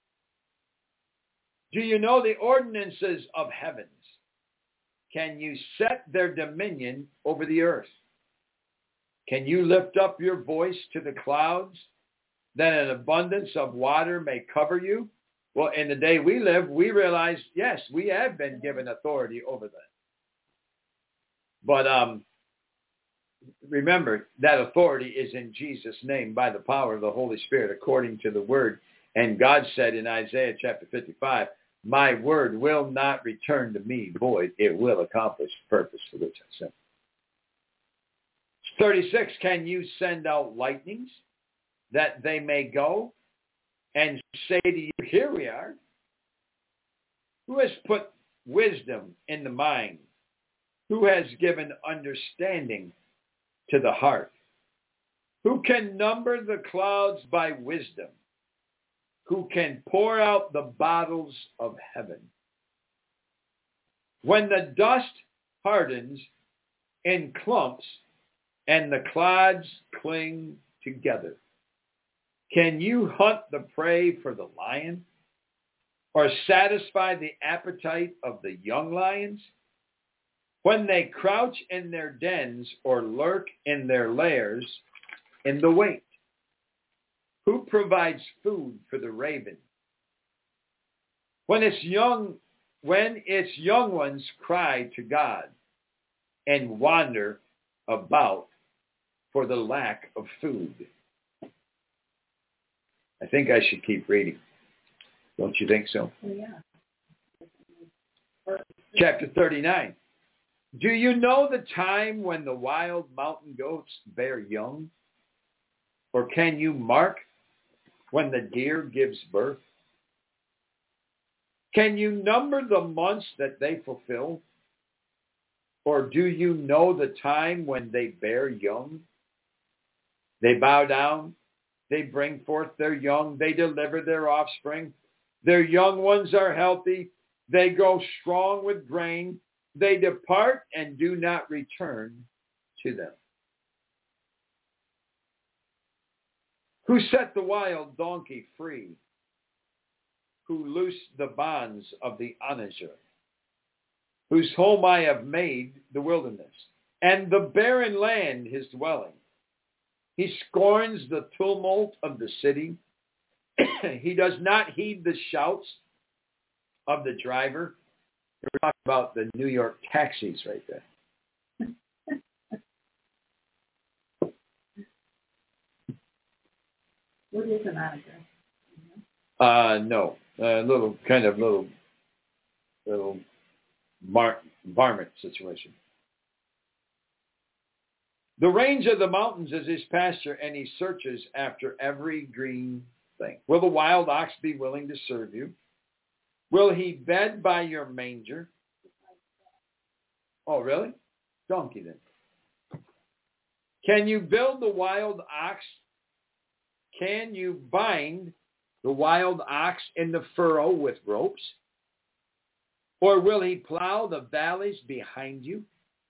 Do you know the ordinances of heavens? Can you set their dominion over the earth? Can you lift up your voice to the clouds, that an abundance of water may cover you? Well, in the day we live, we realize, yes, we have been given authority over that. But um, remember, that authority is in Jesus' name by the power of the Holy Spirit, according to the word. And God said in Isaiah chapter fifty-five, my word will not return to me void. It will accomplish the purpose for which I sent it. thirty-six, can you send out lightnings that they may go and say to you, here we are? Who has put wisdom in the mind? Who has given understanding to the heart? Who can number the clouds by wisdom? Who can pour out the bottles of heaven? When the dust hardens in clumps and the clods cling together, can you hunt the prey for the lion or satisfy the appetite of the young lions? When they crouch in their dens or lurk in their lairs in the wait, who provides food for the raven? When its young, when its young ones cry to God and wander about for the lack of food. I think I should keep reading. Don't you think so? Yeah. Chapter thirty-nine. Do you know the time when the wild mountain goats bear young? Or can you mark when the deer gives birth? Can you number the months that they fulfill? Or do you know the time when they bear young? They bow down, they bring forth their young, they deliver their offspring. Their young ones are healthy, they grow strong with grain, they depart and do not return to them. Who set the wild donkey free? Who loosed the bonds of the onager? Whose home I have made the wilderness, and the barren land his dwelling. He scorns the tumult of the city. He does not heed the shouts of the driver. We're talking about the New York taxis right there. What is an onager? Uh, no, a uh, little kind of little little mar- varmint situation. The range of the mountains is his pasture, and he searches after every green thing. Will the wild ox be willing to serve you? Will he bed by your manger? Oh, really? Donkey then. Can you build the wild ox? Can you bind the wild ox in the furrow with ropes? Or will he plow the valleys behind you?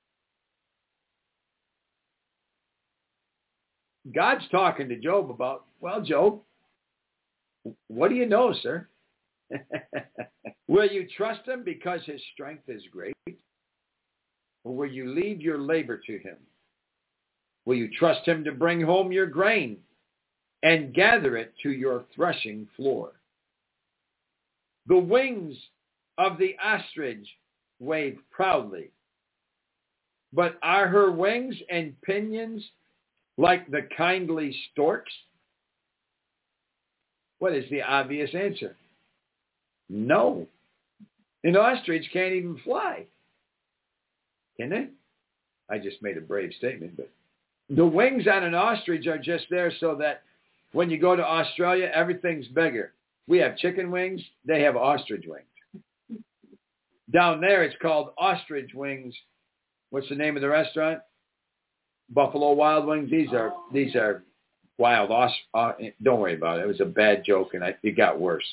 God's talking to Job about, well, Job, what do you know, sir? Will you trust him because his strength is great? Or will you leave your labor to him? Will you trust him to bring home your grain and gather it to your threshing floor? The wings of the ostrich wave proudly, but are her wings and pinions like the kindly storks? What is the obvious answer? No. An ostrich can't even fly. Can they? I just made a brave statement, but the wings on an ostrich are just there so that when you go to Australia, everything's bigger. We have chicken wings. They have ostrich wings. Down there, it's called Ostrich Wings. What's the name of the restaurant? Buffalo Wild Wings. These are these are wild. Os- uh, don't worry about it. It was a bad joke, and I, it got worse.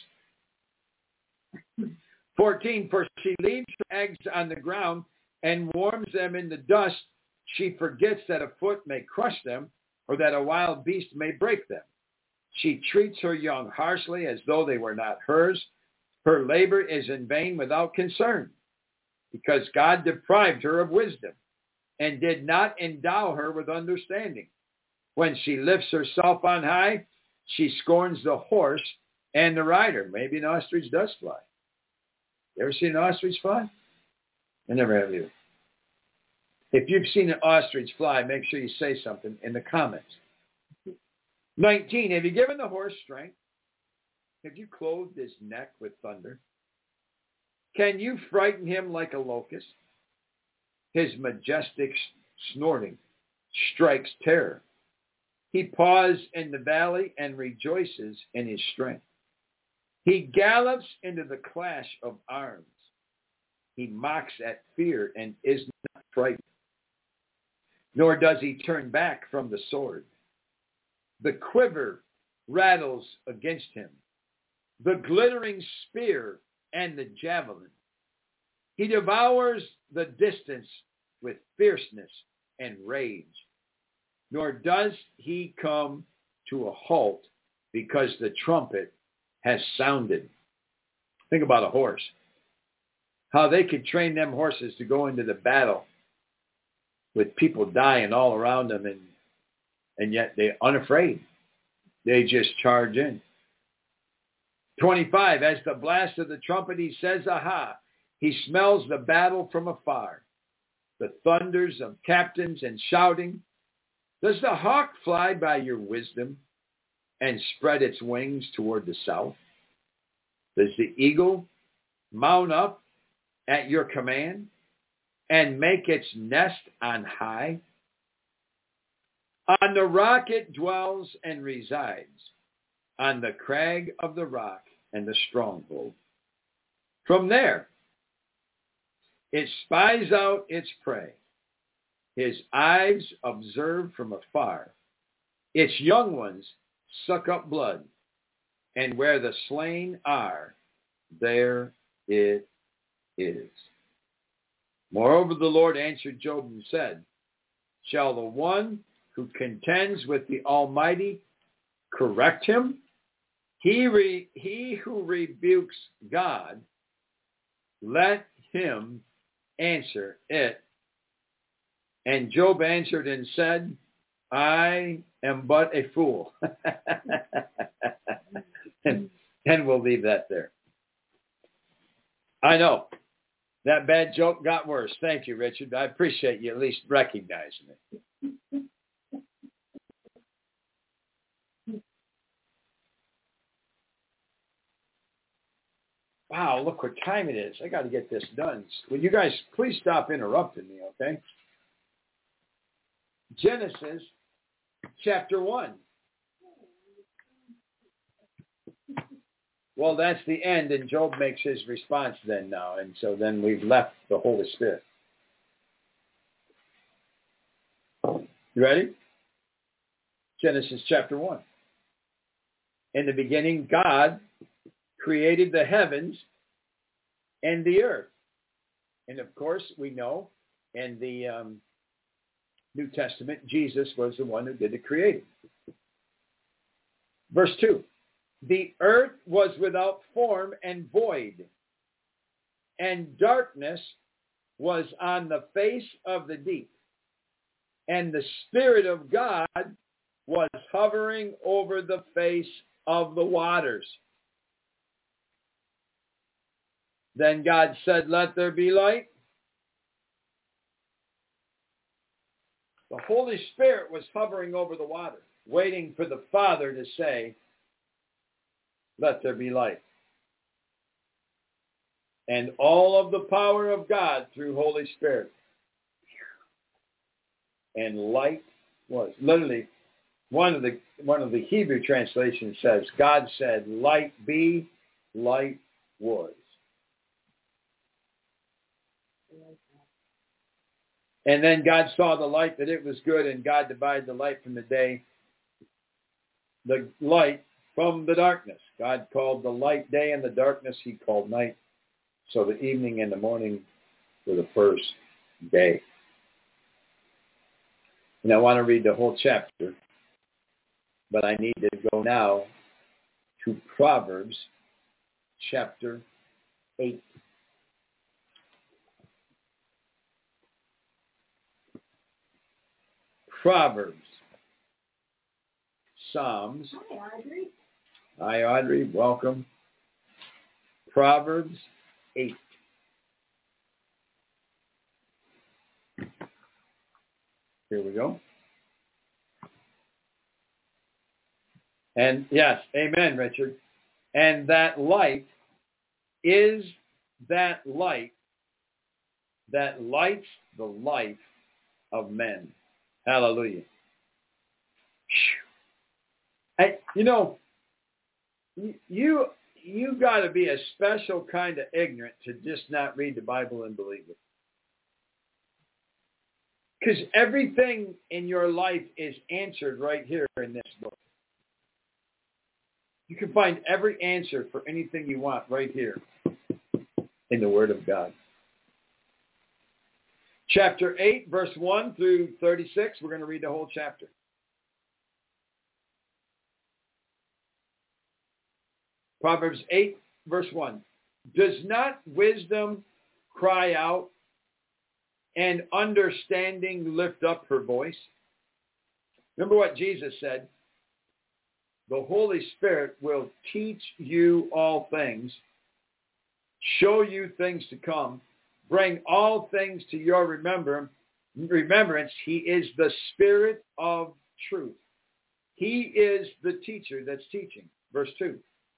fourteen, for she leaves her eggs on the ground and warms them in the dust. She forgets that a foot may crush them or that a wild beast may break them. She treats her young harshly as though they were not hers. Her labor is in vain without concern, because God deprived her of wisdom and did not endow her with understanding. When she lifts herself on high, she scorns the horse and the rider. Maybe an ostrich does fly. You ever seen an ostrich fly? I never have either. If you've seen an ostrich fly, make sure you say something in the comments. nineteen, have you given the horse strength? Have you clothed his neck with thunder? Can you frighten him like a locust? His majestic snorting strikes terror. He paws in the valley and rejoices in his strength. He gallops into the clash of arms. He mocks at fear and is not frightened, nor does he turn back from the sword. The quiver rattles against him, the glittering spear and the javelin. He devours the distance with fierceness and rage, nor does he come to a halt because the trumpet has sounded. Think about a horse. How they could train them horses to go into the battle with people dying all around them, and and yet they're unafraid. They just charge in. twenty-five, as the blast of the trumpet, he says, aha. He smells the battle from afar, the thunders of captains and shouting. Does the hawk fly by your wisdom and spread its wings toward the south? Does the eagle mount up at your command and make its nest on high? On the rock it dwells and resides, on the crag of the rock and the stronghold. From there, it spies out its prey. His eyes observe from afar. Its young ones suck up blood, and where the slain are, there it is. Moreover, the Lord answered Job and said, shall the one who contends with the Almighty correct him? He, re, he who rebukes God, let him answer it. And Job answered and said, I am but a fool. and, and we'll leave that there. I know. That bad joke got worse. Thank you, Richard. I appreciate you at least recognizing it. Wow, look what time it is. I got to get this done. Will you guys please stop interrupting me, okay? Genesis chapter one. Well, that's the end, and Job makes his response then now, and so then we've left the Holy Spirit. You ready? Genesis chapter one. In the beginning, God created the heavens and the earth. And of course, we know in the um, New Testament, Jesus was the one who did the creating. Verse two. The earth was without form and void, and darkness was on the face of the deep. And the Spirit of God was hovering over the face of the waters. Then God said, let there be light. The Holy Spirit was hovering over the water, waiting for the Father to say, let there be light. And all of the power of God through Holy Spirit. And light was. Literally, one of the one of the Hebrew translations says, God said, light be, light was. And then God saw the light that it was good, and God divided the light from the day, the light from the darkness. God called the light day, and the darkness he called night. So the evening and the morning were the first day. And I want to read the whole chapter, but I need to go now to Proverbs chapter eight. Proverbs. Psalms. Hi, Audrey. Hi, Audrey. Welcome. Proverbs eight. Here we go. And yes, amen, Richard. And that light is that light that lights the life of men. Hallelujah. I, you know, you you got to be a special kind of ignorant to just not read the Bible and believe it. Because everything in your life is answered right here in this book. You can find every answer for anything you want right here in the Word of God. Chapter eight, verse one through thirty-six. We're going to read the whole chapter. Proverbs eight, verse one. Does not wisdom cry out and understanding lift up her voice? Remember what Jesus said. The Holy Spirit will teach you all things, show you things to come, bring all things to your remember, remembrance. He is the Spirit of truth. He is the teacher that's teaching. Verse two.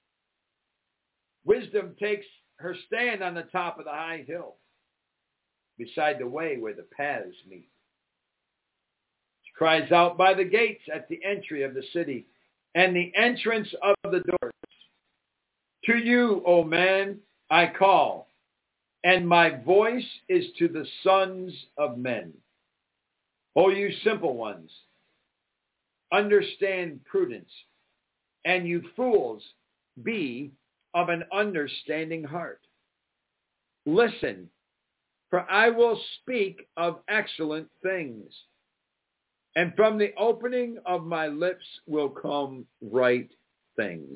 Wisdom takes her stand on the top of the high hill, beside the way where the paths meet. She cries out by the gates at the entry of the city and the entrance of the doors. To you, O man, I call, and my voice is to the sons of men. O you simple ones, understand prudence, and you fools, be of an understanding heart. Listen, for I will speak of excellent things, and from the opening of my lips will come right things.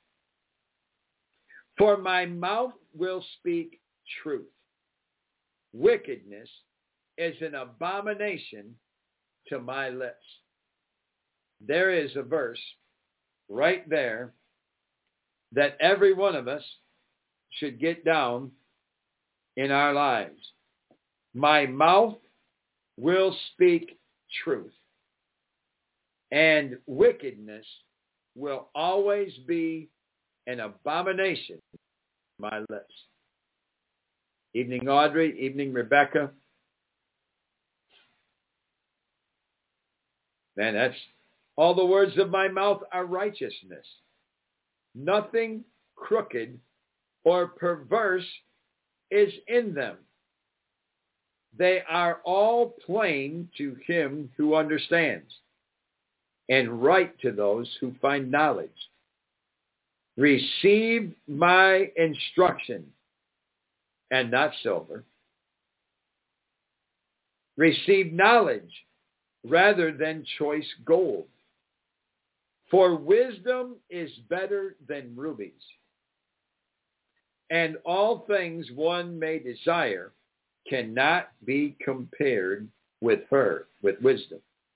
For my mouth will speak truth. Wickedness is an abomination to my lips. There is a verse right there that every one of us should get down in our lives. My mouth will speak truth, and wickedness will always be an abomination to my lips. Evening, Audrey. Evening, Rebecca. Man, that's all the words of my mouth are righteousness. Nothing crooked or perverse is in them. They are all plain to him who understands, and right to those who find knowledge. Receive my instruction, and not silver. Receive knowledge rather than choice gold. For wisdom is better than rubies, and all things one may desire cannot be compared with her, with wisdom.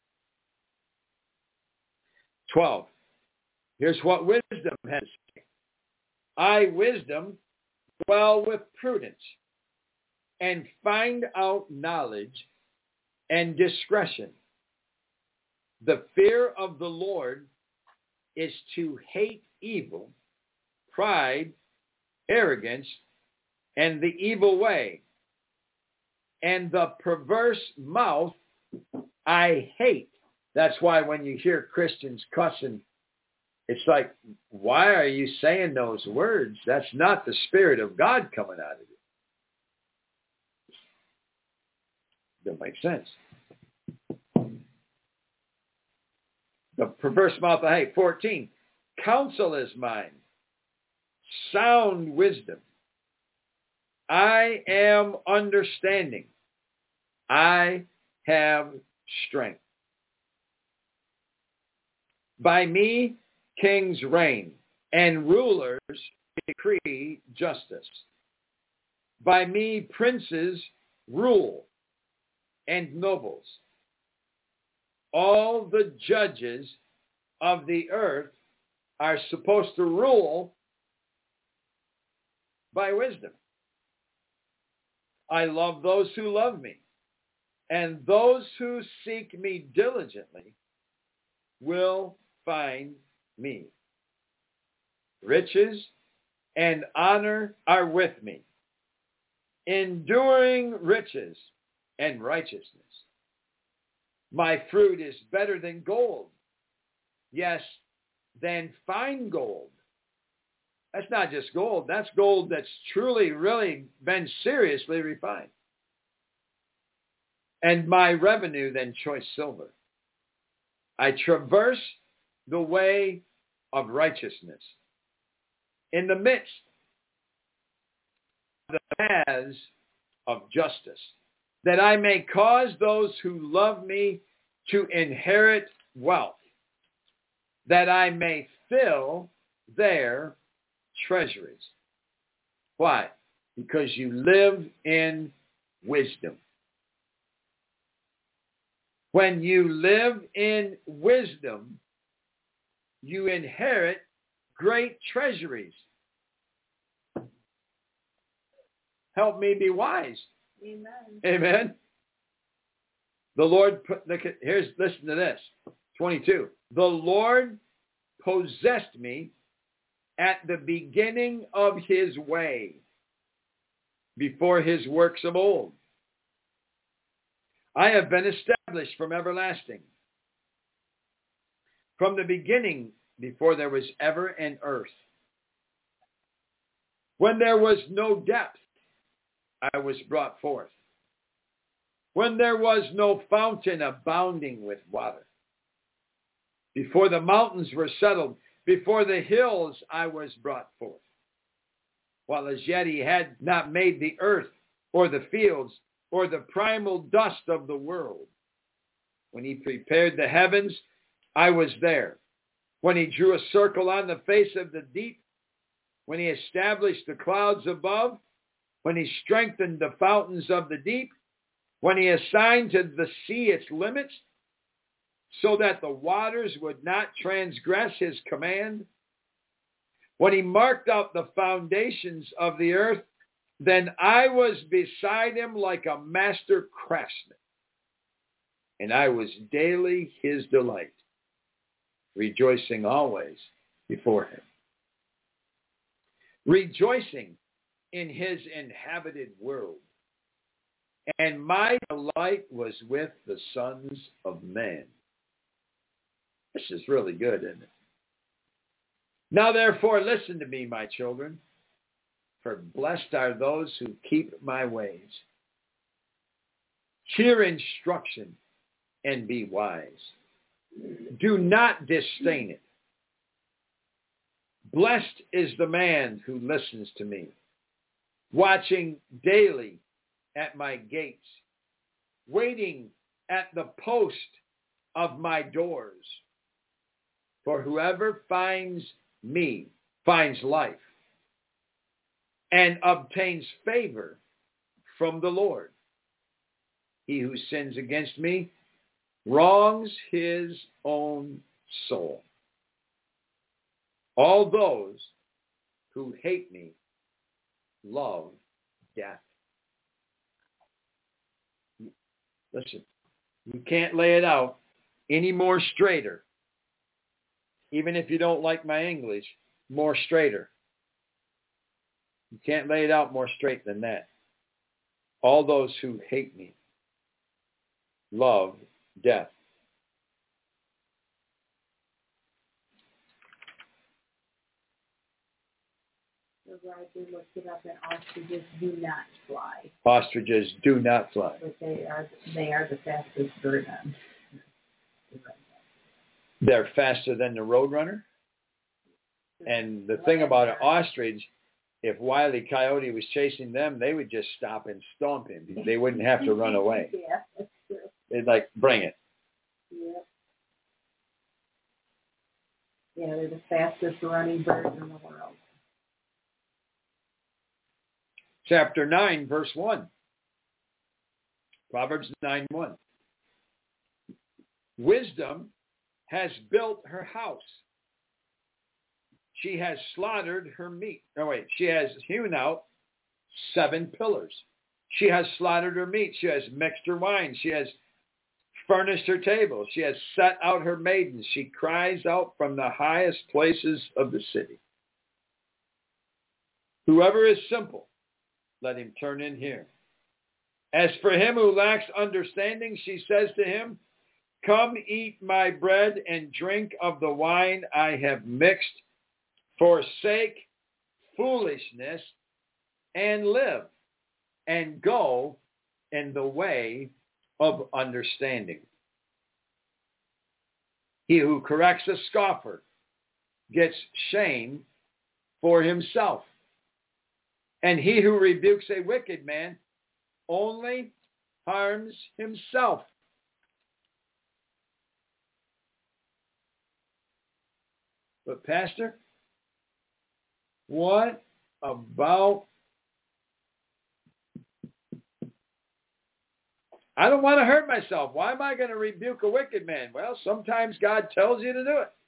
twelve. Here's what wisdom has to say. I, wisdom, dwell with prudence, and find out knowledge and discretion. The fear of the Lord is to hate evil, pride, arrogance, and the evil way. And the perverse mouth I hate. That's why when you hear Christians cussing, it's like, why are you saying those words? That's not the Spirit of God coming out of you. That makes sense. The perverse mouth of hate. fourteen. Counsel is mine. Sound wisdom. I am understanding. I have strength. By me kings reign, and rulers decree justice. By me princes rule, and nobles. All the judges of the earth are supposed to rule by wisdom. I love those who love me, and those who seek me diligently will find me. Riches and honor are with me, enduring riches and righteousness. My fruit is better than gold, yes, than fine gold. That's not just gold. That's gold that's truly, really been seriously refined. And my revenue than choice silver. I traverse the way of righteousness in the midst of the paths of justice, that I may cause those who love me to inherit wealth, that I may fill their treasuries. Why? Because you live in wisdom. When you live in wisdom, you inherit great treasuries. Help me be wise. Amen. Amen. The Lord, put, look at, here's, listen to this. twenty-two. The Lord possessed me at the beginning of his way, before his works of old. I have been established from everlasting. From the beginning, before there was ever an earth. When there was no depth, I was brought forth. When there was no fountain abounding with water. Before the mountains were settled, before the hills I was brought forth. While as yet he had not made the earth or the fields or the primal dust of the world. When he prepared the heavens, I was there. When he drew a circle on the face of the deep, when he established the clouds above, when he strengthened the fountains of the deep, when he assigned to the sea its limits, so that the waters would not transgress his command, when he marked out the foundations of the earth, then I was beside him like a master craftsman, and I was daily his delight, rejoicing always before him. Rejoicing in his inhabited world. And my delight was with the sons of men. This is really good, isn't it? Now therefore listen to me, my children, for blessed are those who keep my ways. Hear instruction and be wise. Do not disdain it. Blessed is the man who listens to me, watching daily at my gates, waiting at the post of my doors. For whoever finds me finds life and obtains favor from the Lord. He who sins against me wrongs his own soul. All those who hate me love death. Listen, you can't lay it out any more straighter. Even if you don't like my English, more straighter. You can't lay it out more straight than that. All those who hate me love death. Roger looked it up, and ostriches do not fly. Ostriches do not fly. But they are they are the fastest bird on. They're faster than the roadrunner. And the thing about an ostrich, if Wile E. Coyote was chasing them, they would just stop and stomp him. They wouldn't have to run away. Yeah, that's true. They'd like, bring it. Yeah. Yeah, they're the fastest running birds in the world. Chapter nine, verse one. Proverbs nine one. Wisdom has built her house. She has slaughtered her meat. No, wait. She has hewn out seven pillars. She has slaughtered her meat. She has mixed her wine. She has furnished her table. She has set out her maidens. She cries out from the highest places of the city. Whoever is simple, let him turn in here. As for him who lacks understanding, she says to him, come eat my bread and drink of the wine I have mixed. Forsake foolishness and live, and go in the way of understanding. He who corrects a scoffer gets shame for himself, and he who rebukes a wicked man only harms himself. But Pastor, what about, I don't want to hurt myself. Why am I going to rebuke a wicked man? Well, sometimes God tells you to do it.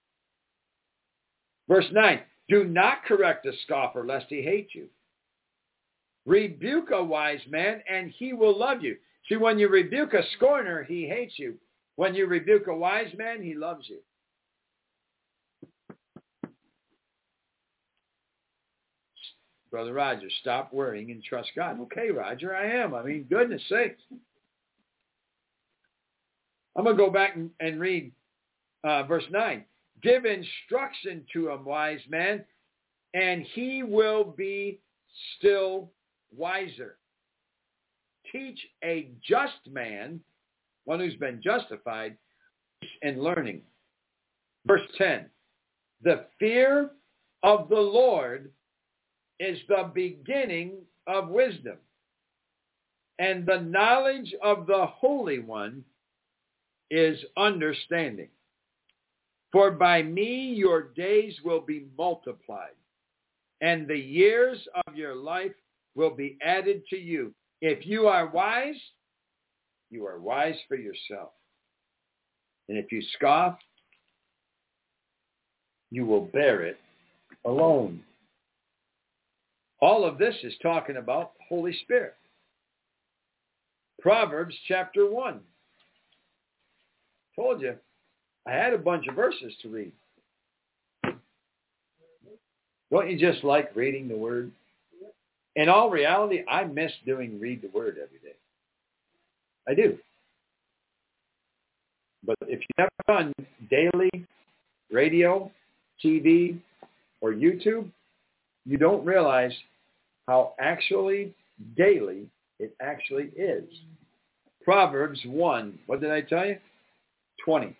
Verse nine, do not correct a scoffer lest he hate you. Rebuke a wise man and he will love you. See, when you rebuke a scorner, he hates you. When you rebuke a wise man, he loves you. Brother Roger, stop worrying and trust God. Okay, Roger, I am. I mean, goodness sakes. I'm going to go back and, and read uh, verse nine. Give instruction to a wise man, and he will be still wiser. Teach a just man, one who's been justified, in learning. Verse ten. The fear of the Lord is the beginning of wisdom, and the knowledge of the Holy One is understanding. For by me your days will be multiplied, and the years of your life will be added to you. If you are wise, you are wise for yourself. And if you scoff, you will bear it alone. All of this is talking about Holy Spirit. Proverbs chapter one. Told you, I had a bunch of verses to read. Don't you just like reading the Word? In all reality, I miss doing read the Word every day. I do. But if you've never done daily radio, T V, or YouTube, you don't realize how actually daily it actually is. Proverbs one, what did I tell you? twenty.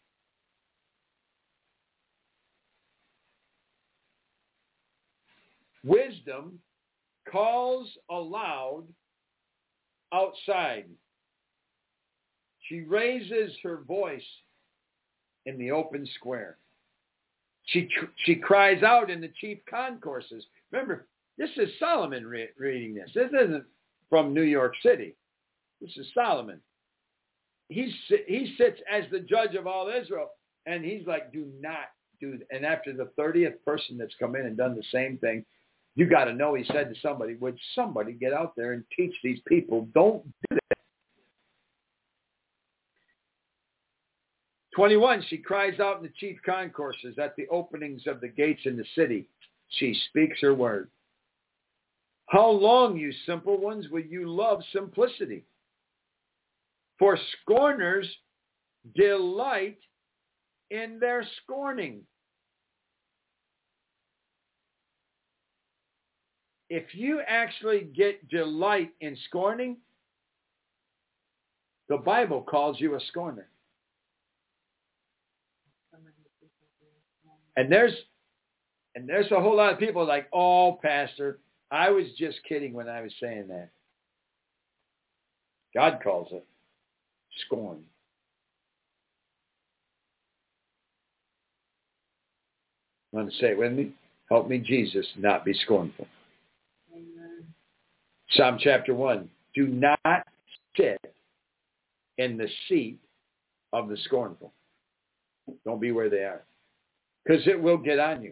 Wisdom calls aloud outside. She raises her voice in the open square. She she cries out in the chief concourses. Remember, this is Solomon re- reading this. This isn't from New York City. This is Solomon. He's, he sits as the judge of all Israel, and he's like, do not do that. And after the thirtieth person that's come in and done the same thing, you got to know, he said to somebody, would somebody get out there and teach these people, don't do that. twenty-one, she cries out in the chief concourses at the openings of the gates in the city. She speaks her word. How long, you simple ones, will you love simplicity? For scorners delight in their scorning. if you actually get delight in scorning, the Bible calls you a scorner. And there's and there's a whole lot of people like, oh, Pastor, I was just kidding when I was saying that. God calls it scorn. Want to say it with me? Help me, Jesus, not be scornful. Amen. Psalm chapter one. Do not sit in the seat of the scornful. Don't be where they are. Because it will get on you.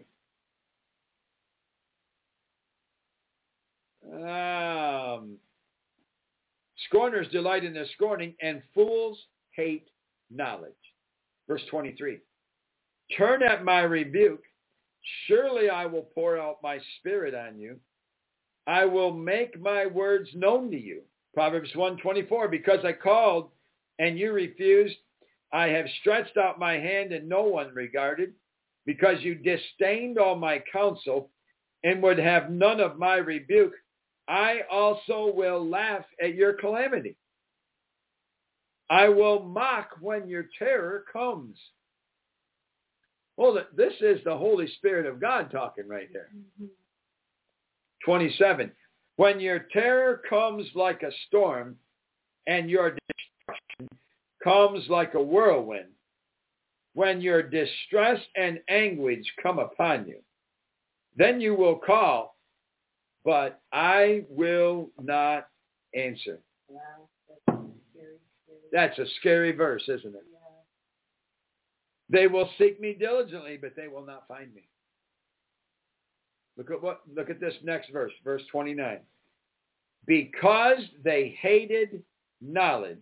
Um, scorners delight in their scorning, and fools hate knowledge. Verse twenty-three. Turn at my rebuke. Surely I will pour out my spirit on you. I will make my words known to you. Proverbs one twenty-four. Because I called and you refused, I have stretched out my hand and no one regarded. Because you disdained all my counsel and would have none of my rebuke, I also will laugh at your calamity. I will mock when your terror comes. Well, this is the Holy Spirit of God talking right here. Mm-hmm. twenty-seven. When your terror comes like a storm and your destruction comes like a whirlwind, when your distress and anguish come upon you, then you will call, but I will not answer. Wow, that's scary, scary. That's a scary verse, isn't it? Yeah. They will seek me diligently, but they will not find me. Look at what. Look at this next verse, verse twenty-nine. Because they hated knowledge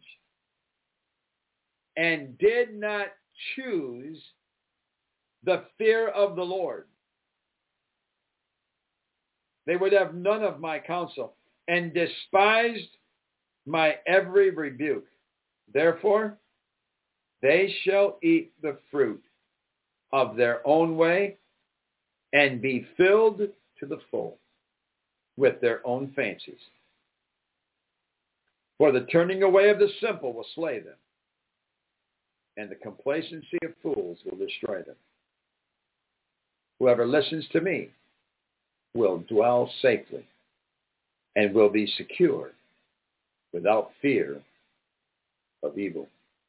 and did not choose the fear of the Lord, they would have none of my counsel, and despised my every rebuke. Therefore, they shall eat the fruit of their own way and be filled to the full with their own fancies. For the turning away of the simple will slay them, and the complacency of fools will destroy them. Whoever listens to me will dwell safely and will be secure without fear of evil.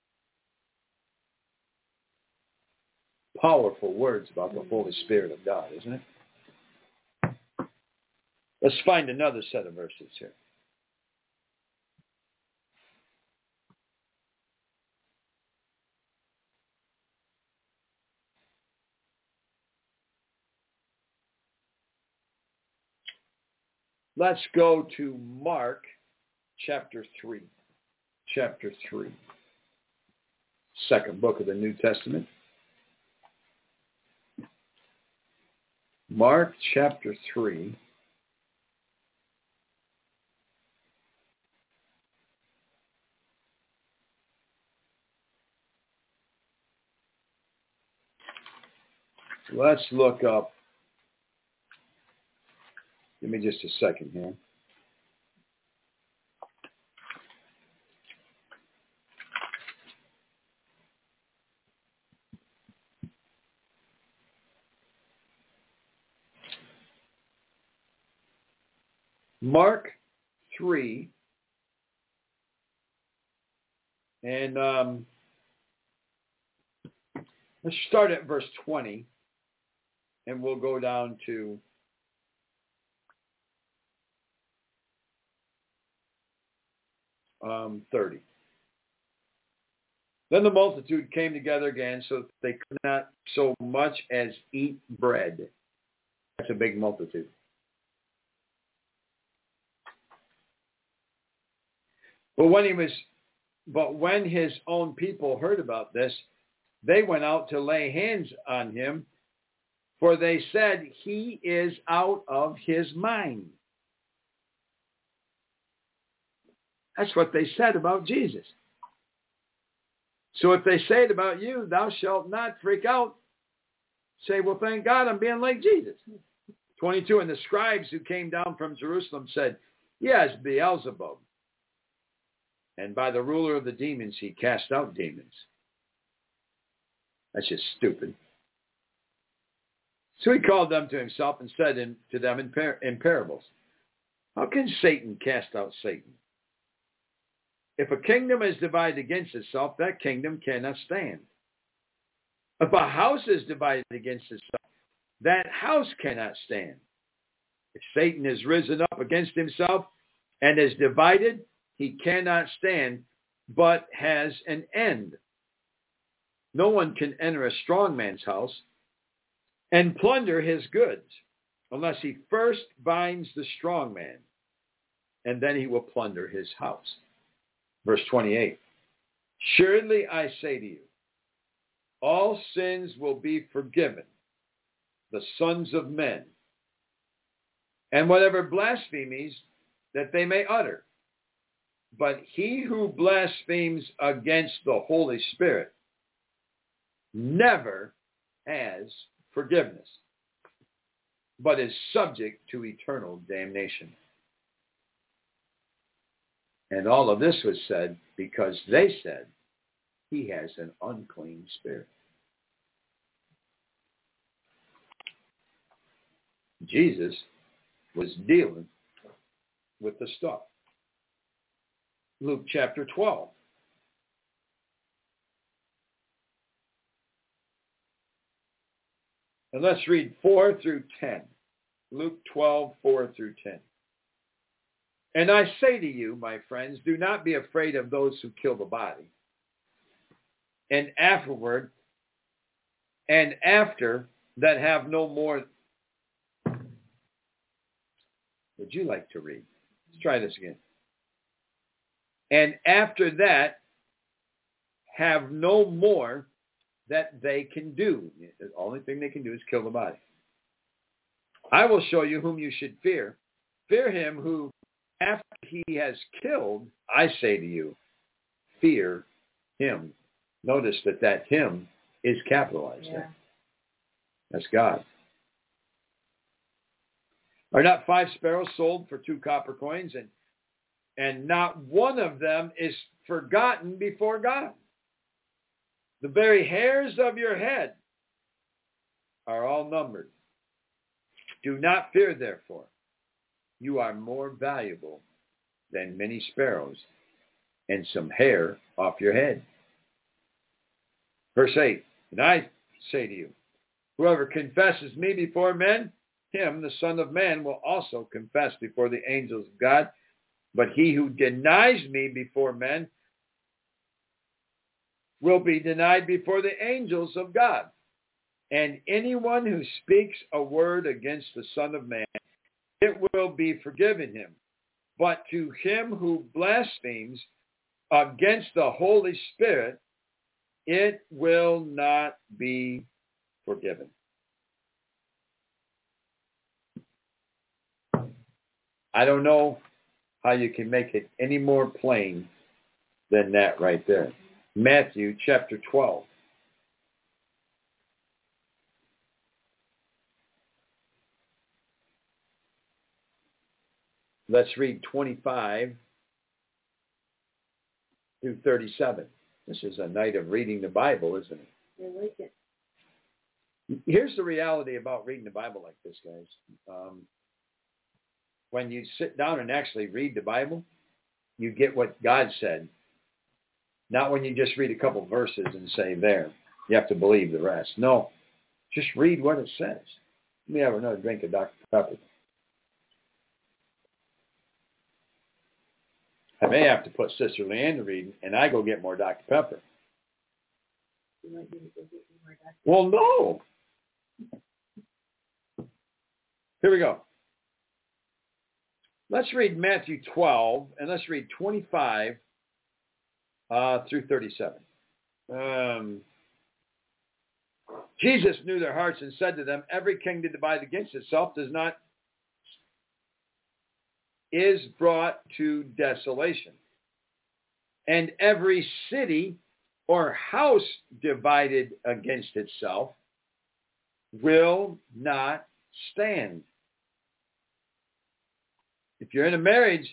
Powerful words about the Holy Spirit of God, isn't it? Let's find another set of verses here. Let's go to Mark chapter three. Chapter three. Second book of the New Testament. Mark chapter three. Let's look up. Give me just a second here. Mark three, and um, let's start at verse twenty, and we'll go down to um, thirty. Then the multitude came together again, so that they could not so much as eat bread. That's a big multitude. But when he was, but when his own people heard about this, they went out to lay hands on him, for they said, he is out of his mind. That's what they said about Jesus. So if they say it about you, thou shalt not freak out. Say, well, thank God I'm being like Jesus. twenty-two, and the scribes who came down from Jerusalem said, he has Beelzebub, and by the ruler of the demons he cast out demons. That's just stupid. So he called them to himself and said in, to them in, par- in parables, how can Satan cast out Satan? If a kingdom is divided against itself, that kingdom cannot stand. If a house is divided against itself, that house cannot stand. If Satan is risen up against himself and is divided, he cannot stand, but has an end. No one can enter a strong man's house and plunder his goods unless he first binds the strong man, and then he will plunder his house. Verse twenty-eight, surely I say to you, all sins will be forgiven the sons of men, and whatever blasphemies that they may utter. But he who blasphemes against the Holy Spirit never has forgiveness, but is subject to eternal damnation. And all of this was said because they said, he has an unclean spirit. Jesus was dealing with the stuff. Luke chapter twelve. And let's read four through ten. Luke twelve, four through ten. And I say to you, my friends, do not be afraid of those who kill the body. And afterward, and after that have no more. Would you like to read? Let's try this again. And after that, have no more that they can do. The only thing they can do is kill the body. I will show you whom you should fear. Fear him who, after he has killed, I say to you, fear him. Notice that that him is capitalized yeah. there. That's God. Are not five sparrows sold for two copper coins, and and not one of them is forgotten before God? The very hairs of your head are all numbered. Do not fear, therefore. You are more valuable than many sparrows, and some hair off your head. Verse eight, and I say to you, whoever confesses me before men, him, the Son of Man, will also confess before the angels of God. But he who denies me before men will be denied before the angels of God. And anyone who speaks a word against the Son of Man, it will be forgiven him. But to him who blasphemes against the Holy Spirit, it will not be forgiven. I don't know how you can make it any more plain than that right there. Matthew chapter twelve. Let's read twenty-five through thirty-seven. This is a night of reading the Bible, isn't it? I like it. Here's the reality about reading the Bible like this, guys. Um, when you sit down and actually read the Bible, you get what God said. Not when you just read a couple verses and say, there, you have to believe the rest. No, just read what it says. Let me have another drink of Doctor Pepper. I may have to put Sister Leanne to read, and I go get more Doctor Pepper. You want me to go get you more Doctor Well, no. Here we go. Let's read Matthew twelve, and let's read twenty-five uh, through thirty-seven. Um, Jesus knew their hearts and said to them, every kingdom divided against itself does not is brought to desolation. And every city or house divided against itself will not stand. If you're in a marriage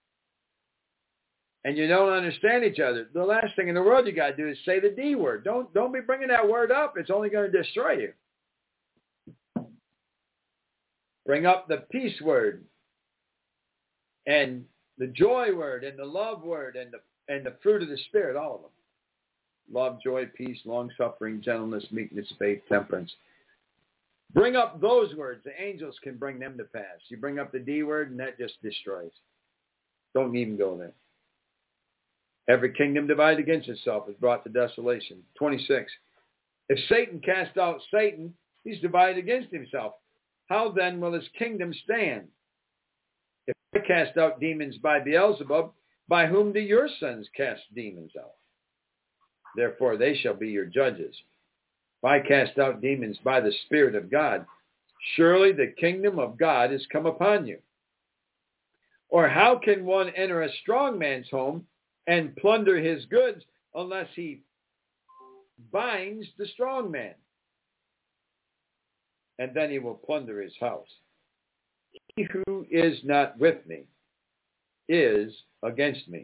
and you don't understand each other, the last thing in the world you got to do is say the D word. Don't, don't be bringing that word up. It's only going to destroy you. Bring up the peace word and the joy word and the love word and the and the fruit of the Spirit, all of them. Love, joy, peace, long-suffering, gentleness, meekness, faith, temperance. Bring up those words. The angels can bring them to pass. You bring up the D word and that just destroys. Don't even go there. Every kingdom divided against itself is brought to desolation. twenty-six. If Satan cast out Satan, he's divided against himself. How then will his kingdom stand? If I cast out demons by Beelzebub, by whom do your sons cast demons out? Therefore they shall be your judges. If I cast out demons by the Spirit of God, surely the kingdom of God is come upon you. Or how can one enter a strong man's home and plunder his goods unless he binds the strong man? And then he will plunder his house. He who is not with me is against me.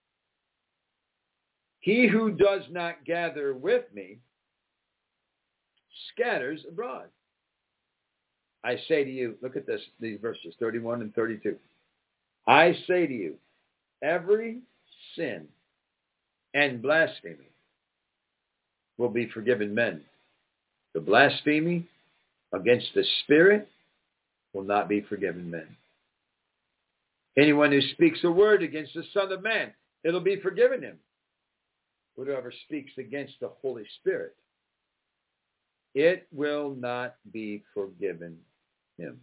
He who does not gather with me scatters abroad. I say to you, look at this, these verses, thirty-one and thirty-two. I say to you, every sin and blasphemy will be forgiven men. The blasphemy against the Spirit will not be forgiven men. Anyone who speaks a word against the Son of Man, it'll be forgiven him. Whoever speaks against the Holy Spirit, it will not be forgiven him,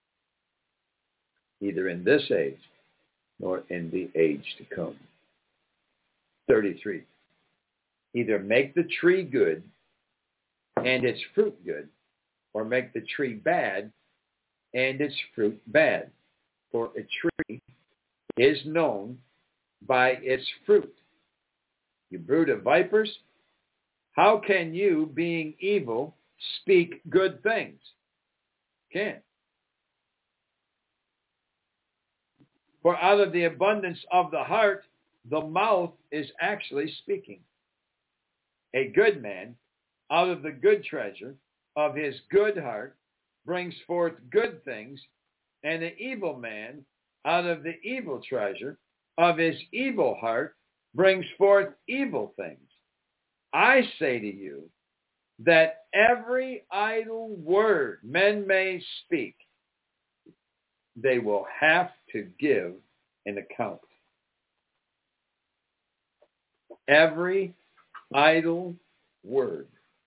either in this age nor in the age to come. thirty-three. Either make the tree good and its fruit good, or make the tree bad and its fruit bad. For a tree is known by its fruit. You brood of vipers, how can you, being evil, speak good things? Can't. For out of the abundance of the heart, the mouth is actually speaking. A good man, out of the good treasure of his good heart, brings forth good things, and the evil man, out of the evil treasure of his evil heart, brings forth evil things. I say to you that every idle word men may speak, they will have to give an account. Every idle word.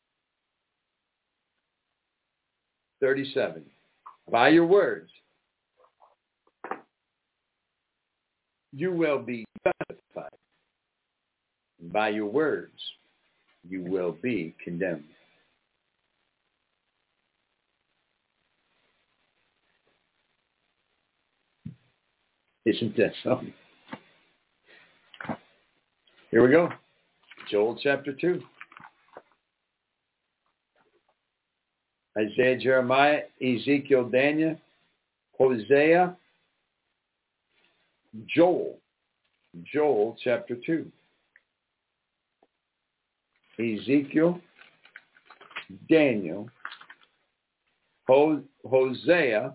thirty-seven. By your words, you will be justified. By your words, you will be condemned. Isn't that something? Here we go. Joel chapter two. Isaiah, Jeremiah, Ezekiel, Daniel, Hosea, Joel. Joel chapter two. Ezekiel, Daniel, Hosea,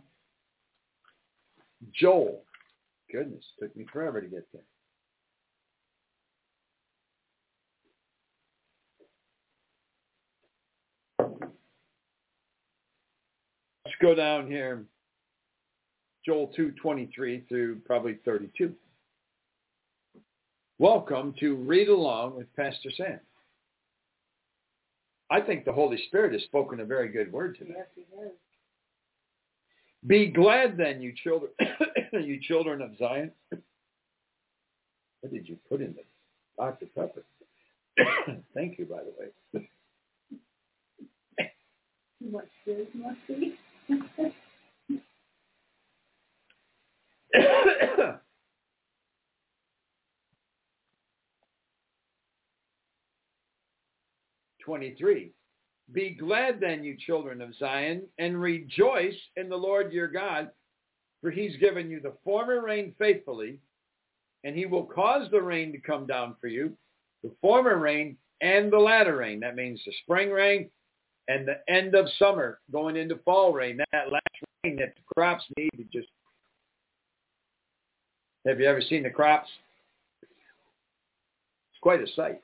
Joel. Goodness, took me forever to get there. Let's go down here. Joel two twenty-three through probably thirty-two. Welcome to Read Along with Pastor Sam. I think the Holy Spirit has spoken a very good word today. Yes, he has. Be glad then, you children, you children of Zion. What did you put in the Doctor Pepper? Thank you, by the way. What's this must be? twenty-three. Be glad then, you children of Zion, and rejoice in the Lord your God, For he's given you the former rain faithfully, and he will cause the rain to come down for you, the former rain and the latter rain. That means the spring rain and the end of summer going into fall rain. That last rain that the crops need to just... Have you ever seen the crops? It's quite a sight.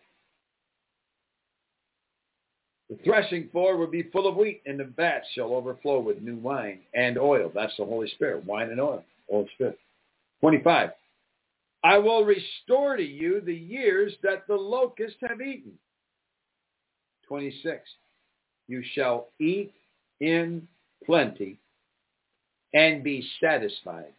The threshing floor will be full of wheat, and the vats shall overflow with new wine and oil. That's the Holy Spirit, wine and oil, Holy Spirit. twenty-five. I will restore to you the years that the locusts have eaten. twenty-six. You shall eat in plenty and be satisfied,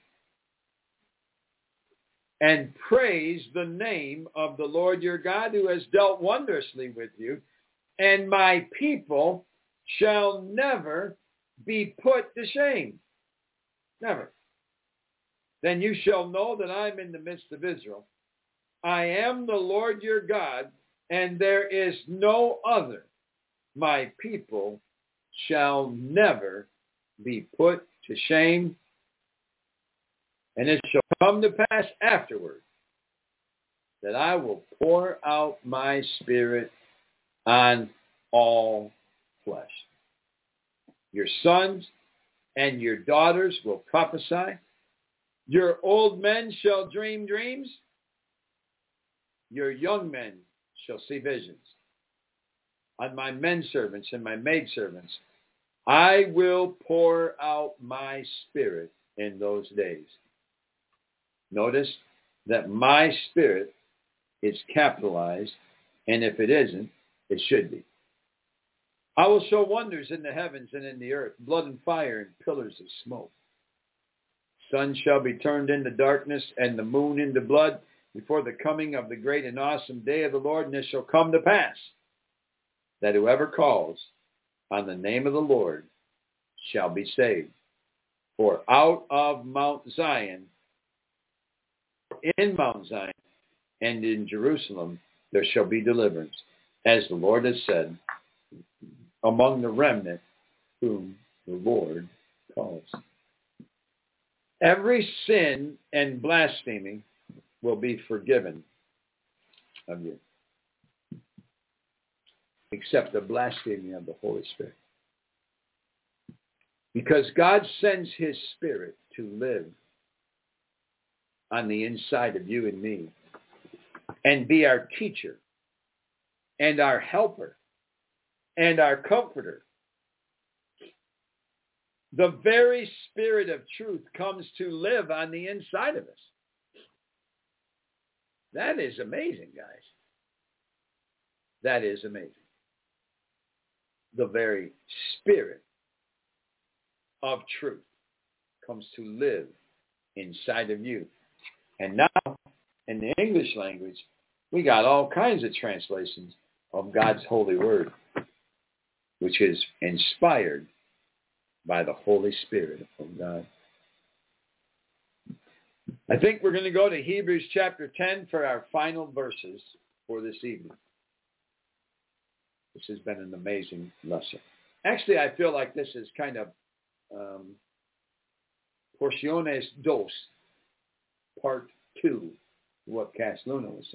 and praise the name of the Lord your God, who has dealt wondrously with you, and my people shall never be put to shame. Never. Then you shall know that I am in the midst of Israel. I am the Lord your God, and there is no other. My people shall never be put to shame. And it shall come to pass afterward that I will pour out my spirit on all flesh. Your sons and your daughters will prophesy. Your old men shall dream dreams. Your young men shall see visions. On my men servants and my maid servants, I will pour out my spirit in those days. Notice that my spirit is capitalized, and if it isn't, it should be. I will show wonders in the heavens and in the earth, blood and fire and pillars of smoke. Sun shall be turned into darkness and the moon into blood before the coming of the great and awesome day of the Lord. And it shall come to pass that whoever calls on the name of the Lord shall be saved. For out of Mount Zion, in Mount Zion and in Jerusalem, there shall be deliverance, as the Lord has said, among the remnant whom the Lord calls. Every sin and blasphemy will be forgiven of you, except the blasphemy of the Holy Spirit. Because God sends his Spirit to live on the inside of you and me and be our teacher and our helper and our comforter. The very Spirit of truth comes to live on the inside of us. That is amazing, guys. That is amazing. The very Spirit of truth comes to live inside of you. And now, in the English language, we got all kinds of translations of God's holy word, which is inspired by the Holy Spirit of God. I think we're going to go to Hebrews chapter ten for our final verses for this evening. This has been an amazing lesson. Actually, I feel like this is kind of um, porciones dos, part two, what Cass Luna was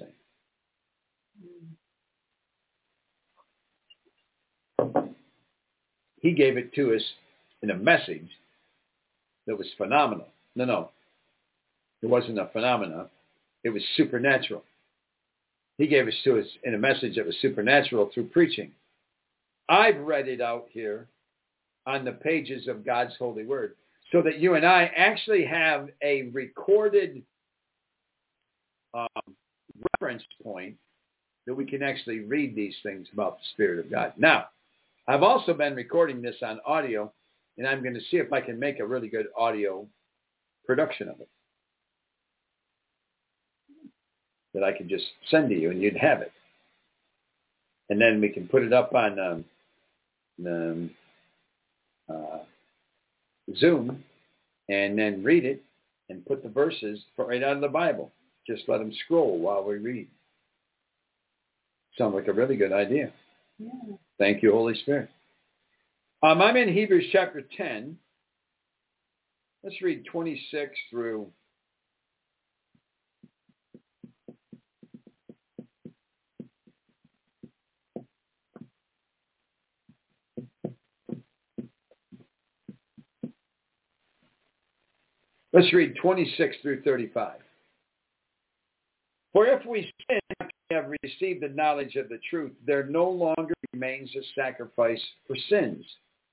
saying. He gave it to us in a message that was phenomenal. No, no. It wasn't a phenomena. It was supernatural. He gave it to us in a message that was supernatural through preaching. I've read it out here on the pages of God's holy word so that you and I actually have a recorded um, reference point that we can actually read these things about the Spirit of God. Now, I've also been recording this on audio, and I'm going to see if I can make a really good audio production of it that I could just send to you, and you'd have it. And then we can put it up on um, um, uh, Zoom, and then read it, and put the verses right out of the Bible. Just let them scroll while we read. Sounds like a really good idea. Yeah. Thank you, Holy Spirit. Um, I'm in Hebrews chapter ten, Let's read twenty-six through Let's read twenty-six through thirty-five. For if we sin after we have received the knowledge of the truth, there no longer remains a sacrifice for sins.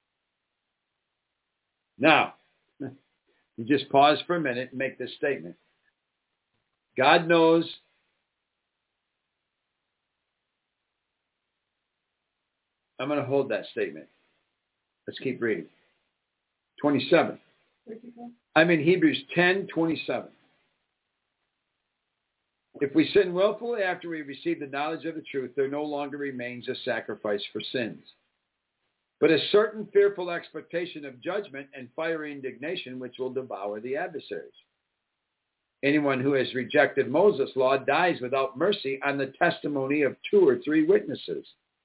Now, you just pause for a minute and make this statement. God knows I'm going to hold that statement. Let's keep reading. twenty-seven. I'm in Hebrews ten twenty-seven. If we sin willfully after we receive the knowledge of the truth, there no longer remains a sacrifice for sins, but a certain fearful expectation of judgment and fiery indignation which will devour the adversaries. Anyone who has rejected Moses' law dies without mercy on the testimony of two or three witnesses.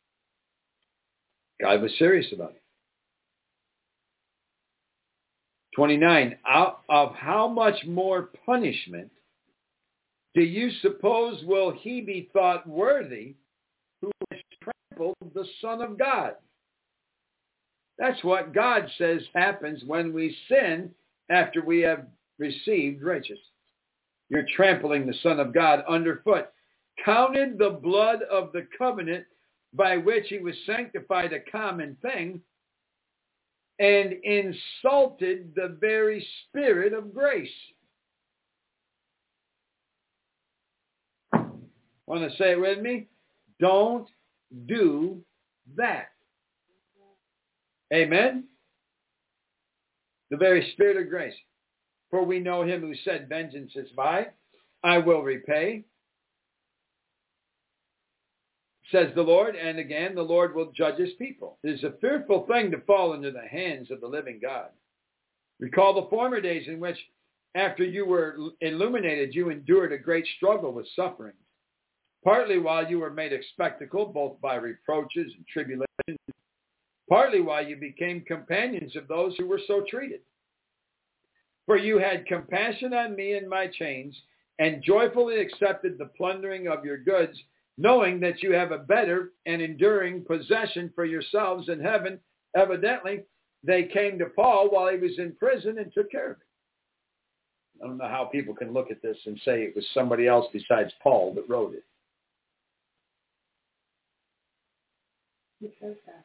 God was serious about it. twenty-nine, out of how much more punishment do you suppose will he be thought worthy who has trampled the Son of God? That's what God says happens when we sin after we have received righteousness. You're trampling the Son of God underfoot. Counted the blood of the covenant by which he was sanctified a common thing, and insulted the very Spirit of grace. Want to say it with me? Don't do that. Amen? The very Spirit of grace. For we know him who said, vengeance is mine, I will repay, says the Lord. And again, the Lord will judge his people. It is a fearful thing to fall into the hands of the living God. Recall the former days in which, after you were illuminated, you endured a great struggle with sufferings, partly while you were made a spectacle, both by reproaches and tribulations, partly while you became companions of those who were so treated. For you had compassion on me in my chains, and joyfully accepted the plundering of your goods, knowing that you have a better and enduring possession for yourselves in heaven. Evidently, they came to Paul while he was in prison and took care of it. I don't know how people can look at this and say it was somebody else besides Paul that wrote it. Who says that?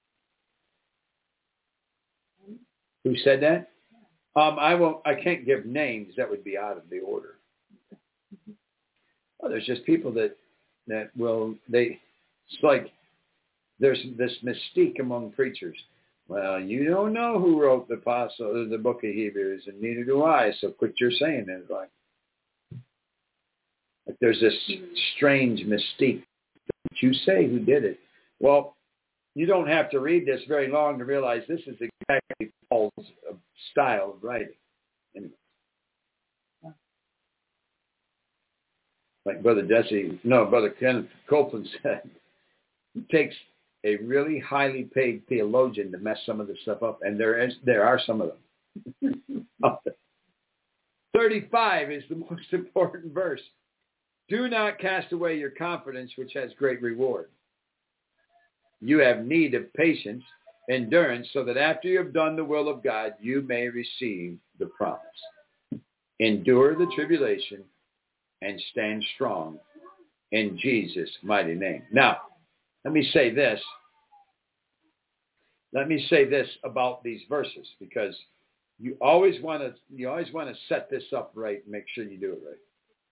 Who said that? Um, I won't. I can't give names. That would be out of the order. Well, there's just people that that will. They. It's like there's this mystique among preachers. Well, you don't know who wrote the apostle, the book of Hebrews, and neither do I. So quit your saying it. Like, like there's this strange mystique. Don't you say who did it? Well, you don't have to read this very long to realize this is exactly Paul's style of writing. Anyway. Like Brother Jesse, no, Brother Kenneth Copeland said, it takes a really highly paid theologian to mess some of this stuff up, and there is there are some of them. thirty-five is the most important verse. Do not cast away your confidence, which has great reward. You have need of patience, endurance, so that after you have done the will of God, you may receive the promise. Endure the tribulation and stand strong in Jesus' mighty name. Now, let me say this. Let me say this about these verses, because you always want to you always want to set this up right and make sure you do it right.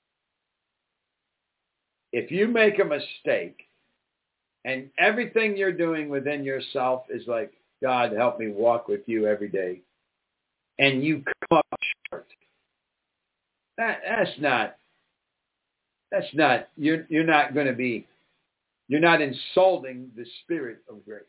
If you make a mistake and everything you're doing within yourself is like, God, help me walk with you every day, and you come up short, that that's not that's not you're you're not going to be you're not insulting the Spirit of grace.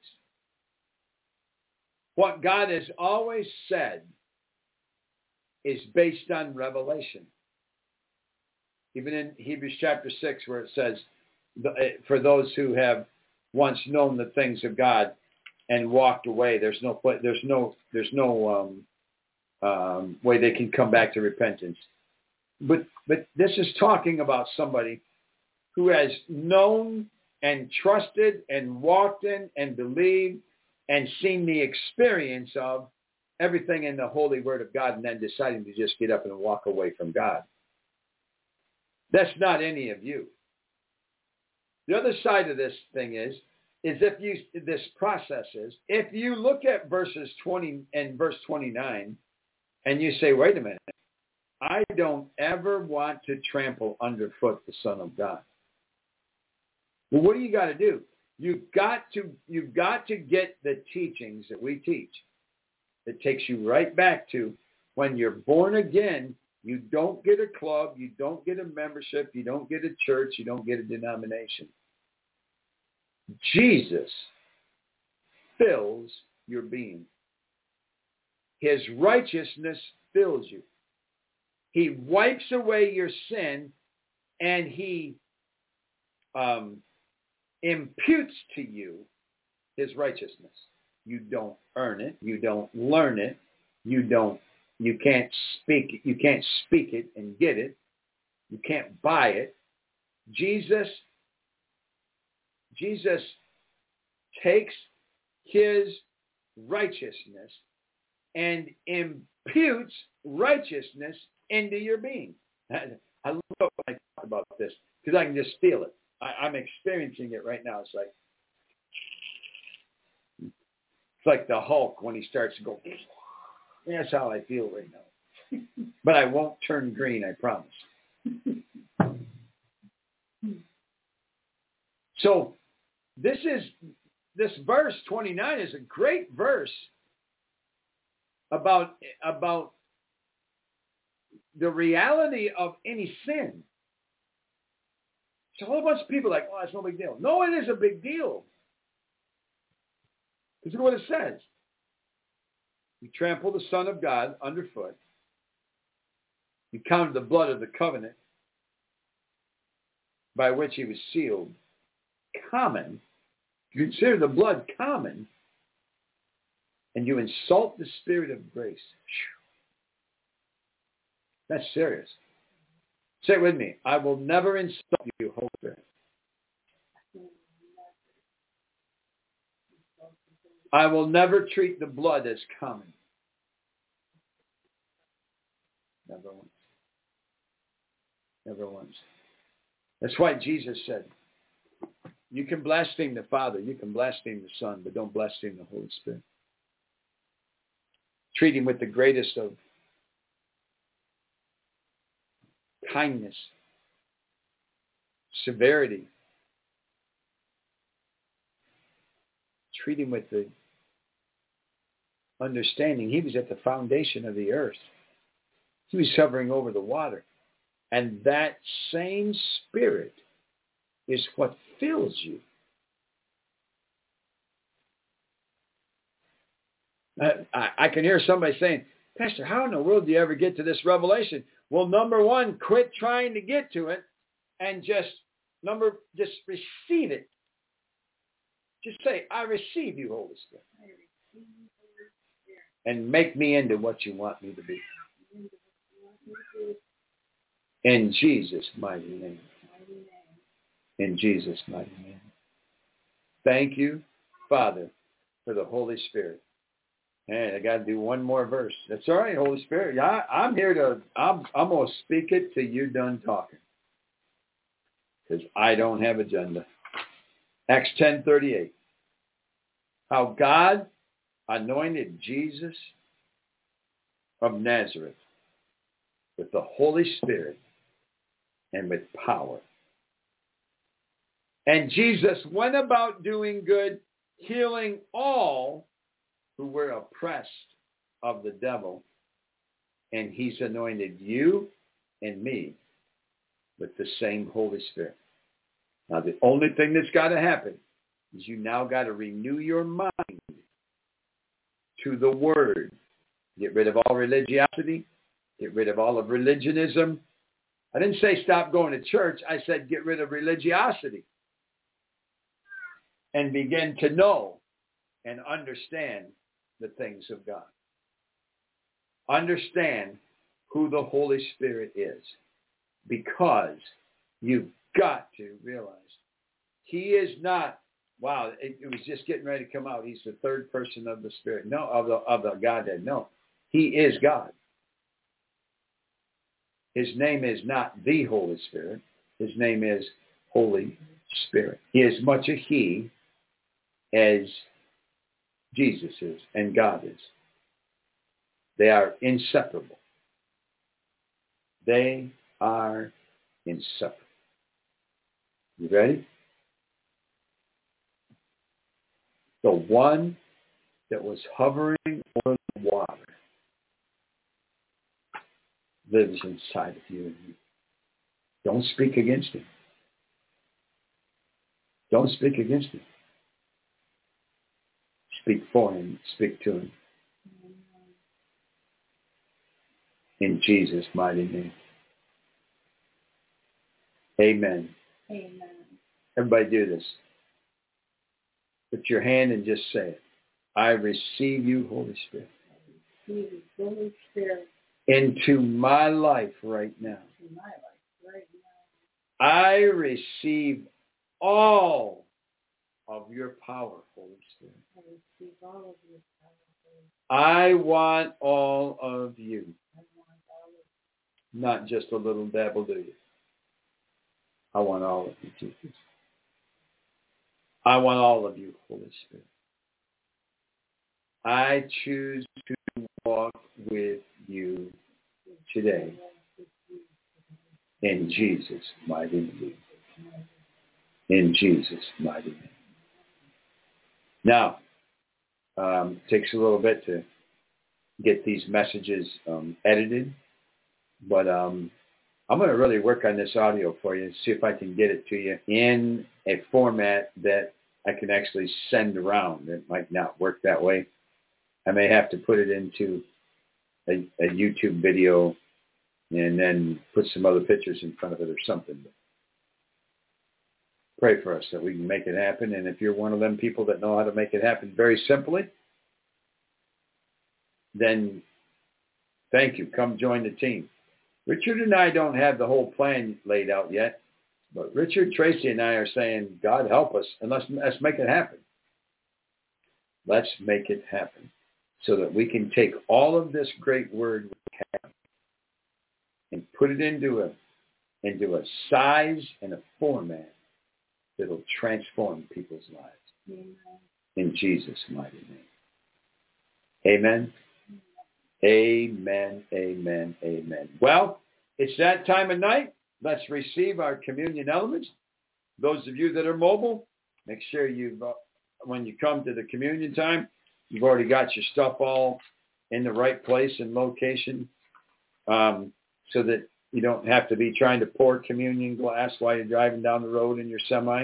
What God has always said is based on revelation. Even in Hebrews chapter six, where it says, for those who have once known the things of God and walked away, there's no there's no there's no um, um, way they can come back to repentance. But but this is talking about somebody who has known and trusted and walked in and believed and seen the experience of everything in the holy word of God and then deciding to just get up and walk away from God. That's not any of you. The other side of this thing is, is if you, this process is, if you look at verses twenty and verse twenty-nine and you say, wait a minute, I don't ever want to trample underfoot the Son of God. Well, what do you got to do? You've got to, you've got to get the teachings that we teach. It takes you right back to when you're born again, you don't get a club, you don't get a membership, you don't get a church, you don't get a denomination. Jesus fills your being. His righteousness fills you. He wipes away your sin and he um, imputes to you his righteousness. You don't earn it. You don't learn it. You don't, you can't speak, you can't speak it and get it. You can't buy it. Jesus, Jesus takes his righteousness and imputes righteousness into your being. I love when I talk about this because I can just feel it. I, I'm experiencing it right now. It's like, it's like the Hulk when he starts to go. That's how I feel right now. But I won't turn green, I promise. So this is, this verse twenty-nine is a great verse about, about the reality of any sin. So a whole bunch of people are like, oh, it's no big deal. No, it is a big deal. This is what it says. You trample the Son of God underfoot. You counted the blood of the covenant by which he was sealed common. You consider the blood common, and you insult the Spirit of grace. That's serious. Say it with me. I will never insult you, Holy Spirit. I will never treat the blood as common. Never once. Never once. That's why Jesus said, you can blaspheme the Father, you can blaspheme the Son, but don't blaspheme the Holy Spirit. Treat him with the greatest of kindness, severity. Treat him with the understanding. He was at the foundation of the earth. He was hovering over the water. And that same Spirit is what fills you. I, I can hear somebody saying, Pastor, how in the world do you ever get to this revelation? Well, number one, quit trying to get to it and just, number, just receive it. Just say, I receive you, Holy Spirit. And make me into what you want me to be. In Jesus' mighty name. In Jesus' mighty name. Thank you, Father, for the Holy Spirit. And I got to do one more verse. That's all right, Holy Spirit. Yeah, I'm here to, I'm, I'm going to speak it till you're done talking. Because I don't have agenda. Acts ten thirty-eight. How God anointed Jesus of Nazareth with the Holy Spirit and with power. And Jesus went about doing good, healing all who were oppressed of the devil. And he's anointed you and me with the same Holy Spirit. Now, the only thing that's got to happen is you now got to renew your mind to the Word. Get rid of all religiosity. Get rid of all of religionism. I didn't say stop going to church. I said get rid of religiosity. And begin to know and understand the things of God. understand who the Holy Spirit is, because you've got to realize he is not, wow, it, it was just getting ready to come out. He's the third person of the Spirit. No, of the, of the Godhead. No, he is God. His name is not the Holy Spirit. His name is Holy Spirit. He is much a he as Jesus is and God is. They are inseparable. They are inseparable. You ready? The one that was hovering over the water lives inside of you and me. Don't speak against him. Don't speak against him. Speak for him. Speak to him. In Jesus' mighty name. Amen. Amen. Everybody do this. Put your hand and just say it. I receive you, Holy Spirit. I receive you, Holy Spirit. Into my life right now. Into my life right now. I receive all of your power, Holy Spirit. I receive all of your power, Holy Spirit. I want all of you. I want all of you. Not just a little dabble, do you? I want all of you, Jesus. I want all of you, Holy Spirit. I choose to walk with you today. In Jesus' mighty name. In Jesus' mighty name. Now, um, it takes a little bit to get these messages um, edited, but um, I'm going to really work on this audio for you and see if I can get it to you in a format that I can actually send around. It might not work that way. I may have to put it into a, a YouTube video and then put some other pictures in front of it or something. Pray for us that we can make it happen. And if you're one of them people that know how to make it happen very simply, then thank you. Come join the team. Richard and I don't have the whole plan laid out yet, but Richard, Tracy, and I are saying, God help us, and let's, let's make it happen. Let's make it happen so that we can take all of this great word we have and put it into a, into a size and a format that will transform people's lives. Amen. In Jesus' mighty name. Amen. Amen, amen, amen. Well, it's that time of night. Let's receive our communion elements. Those of you that are mobile, make sure you've, uh, when you come to the communion time, you've already got your stuff all in the right place and location, um, so that you don't have to be trying to pour communion glass while you're driving down the road in your semi.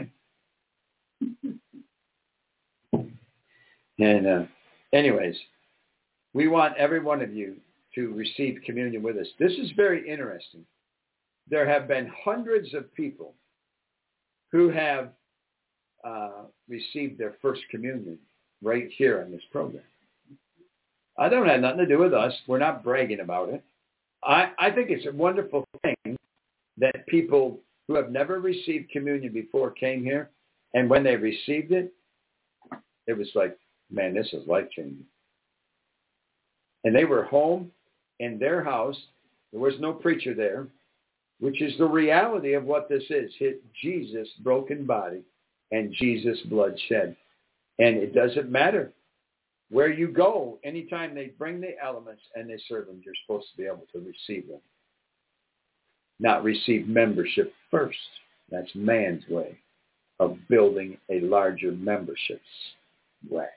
And uh, anyways, we want every one of you to receive communion with us. This is very interesting. There have been hundreds of people who have uh, received their first communion right here on this program. I don't have nothing to do with us. We're not bragging about it. I, I think it's a wonderful thing that people who have never received communion before came here, and when they received it, it was like, man, this is life-changing. And they were home in their house. There was no preacher there, which is the reality of what this is. Hit Jesus' broken body and Jesus' blood shed. And it doesn't matter where you go. Anytime they bring the elements and they serve them, you're supposed to be able to receive them. Not receive membership first. That's man's way of building a larger membership rack.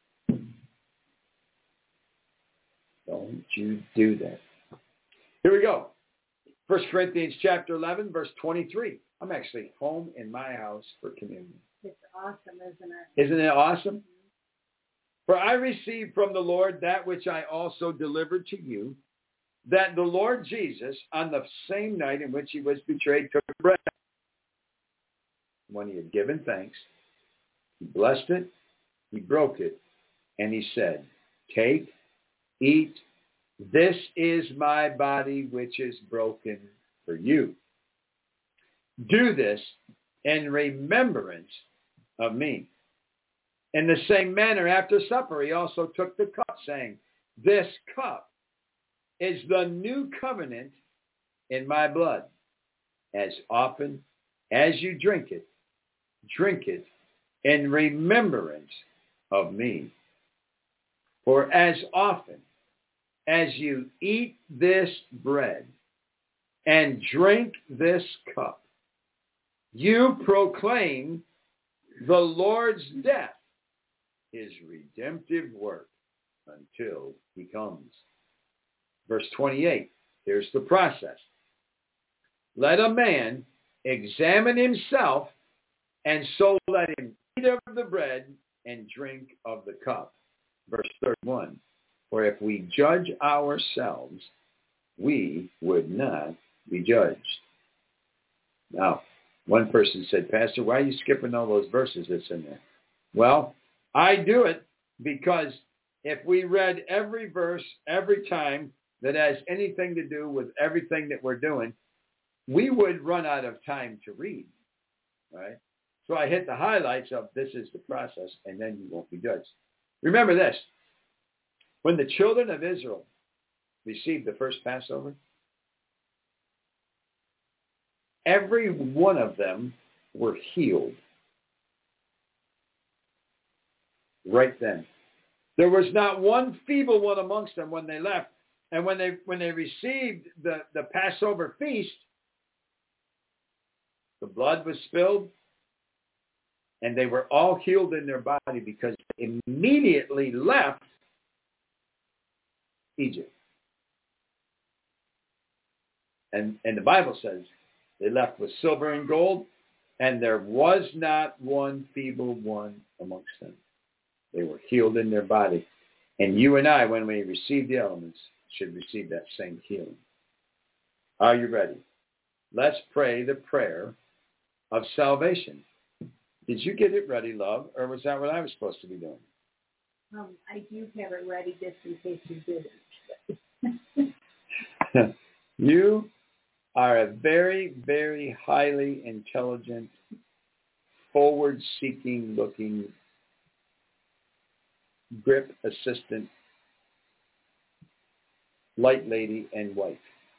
Don't you do that. Here we go. First Corinthians chapter eleven, verse twenty-three. I'm actually home in my house for communion. It's awesome, isn't it? Isn't it awesome? Mm-hmm. For I received from the Lord that which I also delivered to you, that the Lord Jesus, on the same night in which he was betrayed, took bread. When he had given thanks, he blessed it, he broke it, and he said, take, eat, This is my body which is broken for you. Do this in remembrance of me. In the same manner, after supper, he also took the cup, saying, this cup is the new covenant in my blood. As often as you drink it, drink it in remembrance of me. For as often as you eat this bread and drink this cup, you proclaim the Lord's death, his redemptive work, until he comes. Verse twenty-eight, here's the process. Let a man examine himself, and so let him eat of the bread and drink of the cup. Verse thirty-one, for if we judge ourselves, we would not be judged. Now, one person said, Pastor, why are you skipping all those verses that's in there? Well, I do it because if we read every verse every time that has anything to do with everything that we're doing, we would run out of time to read, right? So I hit the highlights of this is the process, and then you won't be judged. Remember this. When the children of Israel received the first Passover, every one of them were healed right then. There was not one feeble one amongst them when they left. And when they when they received the, the Passover feast, the blood was spilled, and they were all healed in their body because they immediately left Egypt. And, and the Bible says they left with silver and gold, and there was not one feeble one amongst them. They were healed in their body. And you and I, when we receive the elements, should receive that same healing. Are you ready? Let's pray the prayer of salvation. Did you get it ready, love, or was that what I was supposed to be doing? Um, I do have it ready just in case you didn't. You are a very, very highly intelligent, forward-seeking looking grip assistant, light lady, and wife.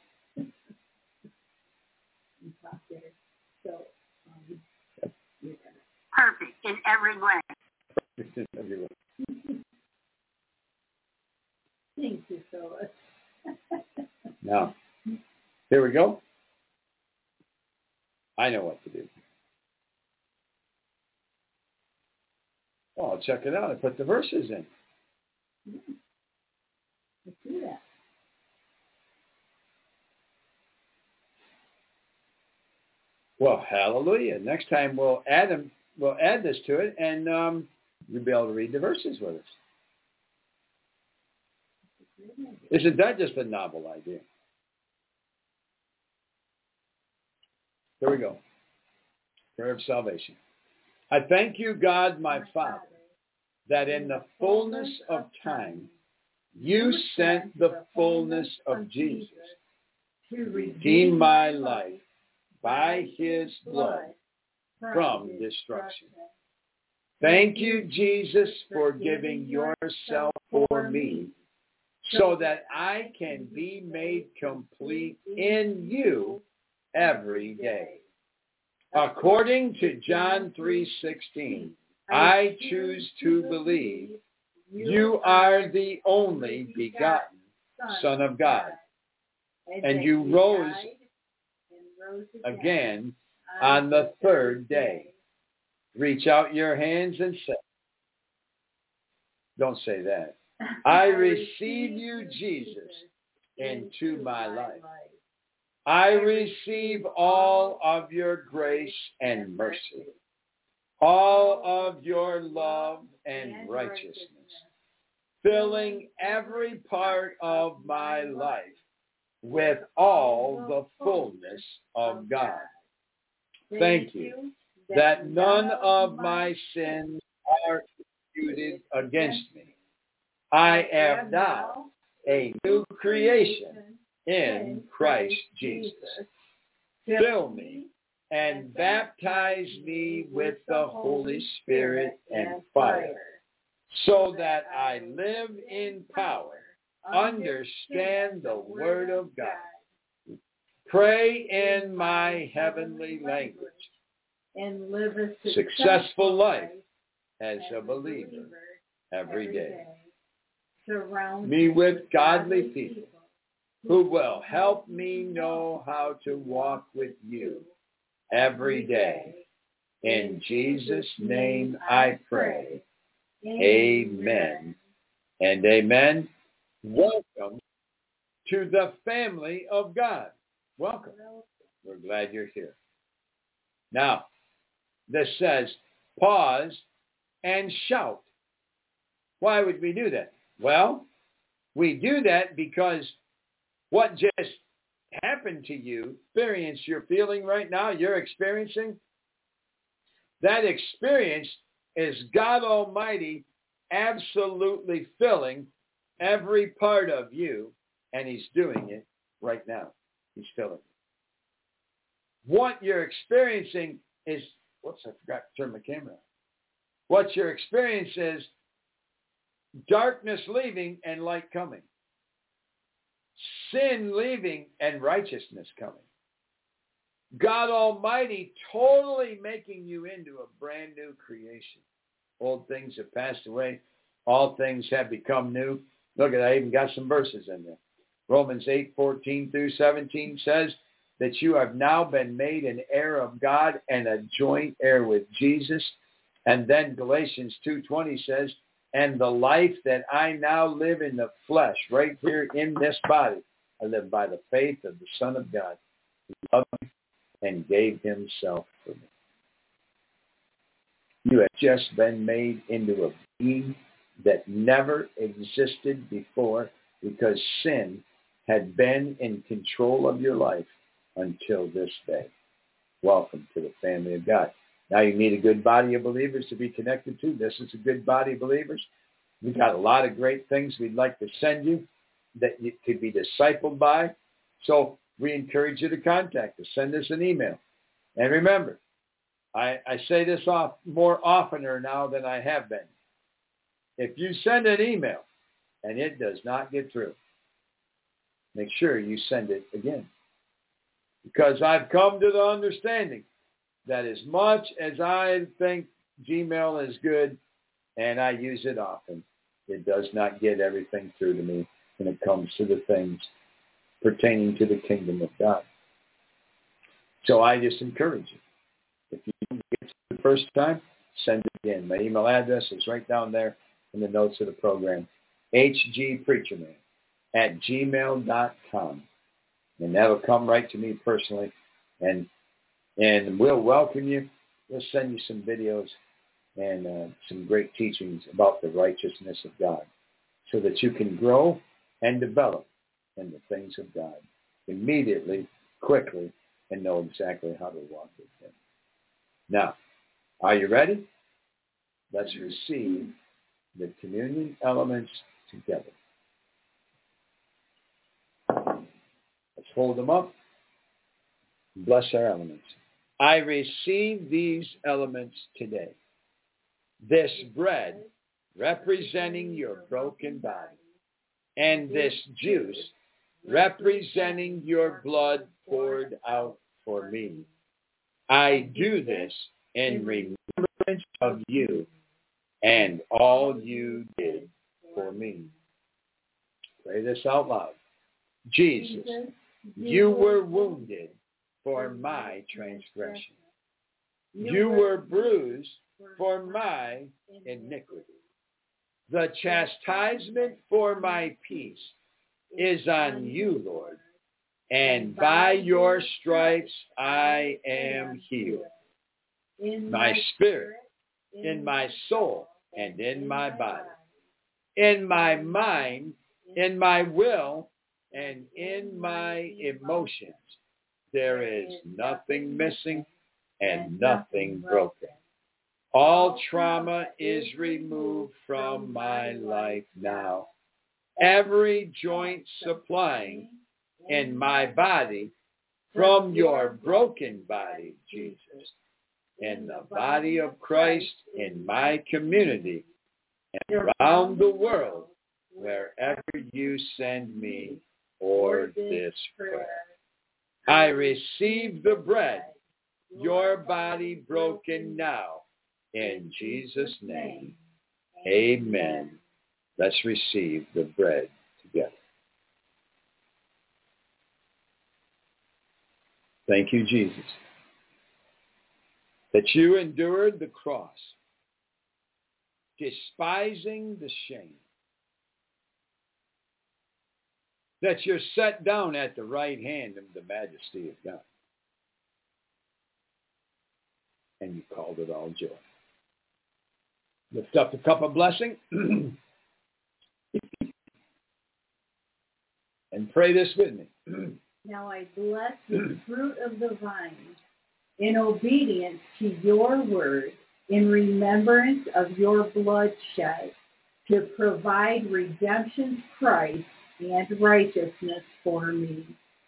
So, um, perfect in every way. Perfect in every way. Thank you, Phyllis. Now, here we go. I know what to do. Oh, I'll check it out. I put the verses in. Yeah. Let's do that. Well, hallelujah. Next time we'll add them. We'll add this to it, and um, you'll be able to read the verses with us. Isn't that just a novel idea? Here we go. Prayer of salvation. I thank you, God, my Father, that in the fullness of time you sent the fullness of Jesus to redeem my life by his blood from destruction. Thank you, Jesus, for giving yourself for me so that I can be made complete in you every day. According to John three sixteen, I choose to believe you are the only begotten Son of God, and you rose again on the third day. Reach out your hands and say, don't say that. I receive you, Jesus, into my life. I receive all of your grace and mercy, all of your love and righteousness, filling every part of my life with all the fullness of God. Thank you that none of my sins are imputed against me. I am now a new creation in Christ Jesus. Fill me and baptize me with the Holy Spirit and fire, so that I live in power, understand the Word of God, pray in my heavenly language, and live a successful life as a believer every day. Surround me with godly people who will help me know how to walk with you every day. In Jesus' name I pray. Amen and amen. Welcome to the family of God. Welcome. We're glad you're here. Now, this says, pause and shout. Why would we do that? Well, we do that because what just happened to you, experience you're feeling right now, you're experiencing, that experience is God Almighty absolutely filling every part of you, and he's doing it right now. He's filling it. What you're experiencing is, whoops, I forgot to turn my camera on. What you're experiencing is darkness leaving and light coming. Sin leaving and righteousness coming. God Almighty totally making you into a brand new creation. Old things have passed away. All things have become new. Look at that. I even got some verses in there. Romans eight, fourteen through seventeen says that you have now been made an heir of God and a joint heir with Jesus. And then Galatians two twenty says, and the life that I now live in the flesh, right here in this body, I live by the faith of the Son of God, who loved me and gave himself for me. You have just been made into a being that never existed before because sin had been in control of your life until this day. Welcome to the family of God. Now you need a good body of believers to be connected to. This is a good body of believers. We've got a lot of great things we'd like to send you that you could be discipled by. So we encourage you to contact us. Send us an email. And remember, I, I say this off more oftener now than I have been. If you send an email and it does not get through, make sure you send it again. Because I've come to the understanding that as much as I think Gmail is good and I use it often, it does not get everything through to me when it comes to the things pertaining to the kingdom of God. So I just encourage you. If you didn't get it the first time, send it again. My email address is right down there in the notes of the program, h g preacherman at gmail dot com. And that'll come right to me personally. And and we'll welcome you. We'll send you some videos and uh, some great teachings about the righteousness of God so that you can grow and develop in the things of God immediately, quickly, and know exactly how to walk with him. Now, are you ready? Let's receive the communion elements together. Let's hold them up. Bless our elements. I receive these elements today. This bread representing your broken body, and this juice representing your blood poured out for me. I do this in remembrance of you and all you did for me. Pray this out loud. Jesus, you were wounded for my transgression. You were bruised for my iniquity. The chastisement for my peace is on you, Lord, and by your stripes I am healed. In my spirit, in my soul, and in my body, in my mind, in my will, and in my emotions, there is nothing missing and nothing broken. All trauma is removed from my life now. every joint supplying in my body from your broken body, Jesus, in the body of Christ, in my community, and around the world, wherever you send me for this prayer. I receive the bread, your body broken now, in Jesus' name. Amen. Let's receive the bread together. Thank you, Jesus, that you endured the cross, despising the shame, that you're set down at the right hand of the majesty of God. And you called it all joy. Lift up the cup of blessing and pray this with me. Now I bless the fruit of the vine in obedience to your word, in remembrance of your blood shed, to provide redemption's price and righteousness for me.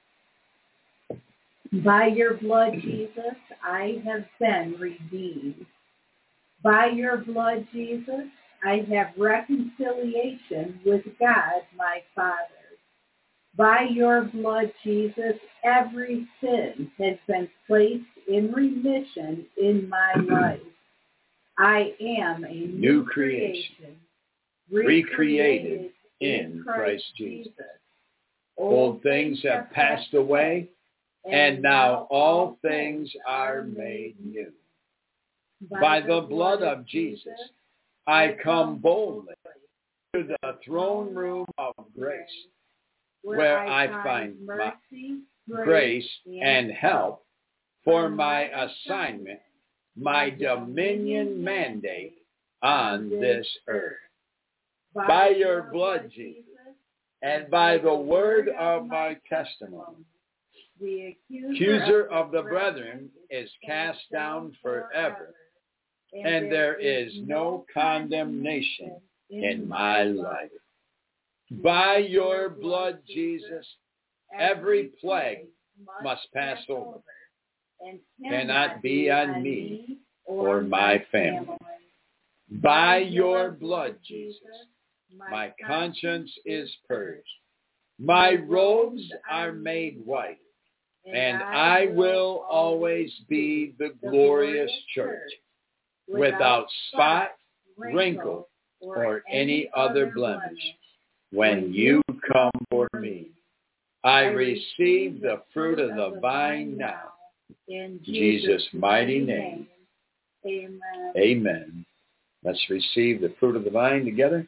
By your blood, Jesus, I have been redeemed. By your blood, Jesus, I have reconciliation with God, my Father. By your blood, Jesus, every sin has been placed in remission in my life. I am a new, new creation, recreated in Christ Jesus. Old things have passed away, and now all things are made new. By the blood of Jesus, I come boldly to the throne room of grace, where I find mercy, grace, and help for my assignment, my dominion mandate on this earth. By your blood, Jesus, and by the word of my testimony, the accuser of the brethren is cast down forever, and there is no condemnation in my life. By your blood, Jesus, every plague must pass over, cannot be on me or my family. By your blood, Jesus, my conscience is purged. My robes are made white, and I will always be the glorious church, without spot, wrinkle, or any other blemish. When you come for me, I receive the fruit of the vine now. In Jesus' mighty name. Amen. Amen. Let's receive the fruit of the vine together.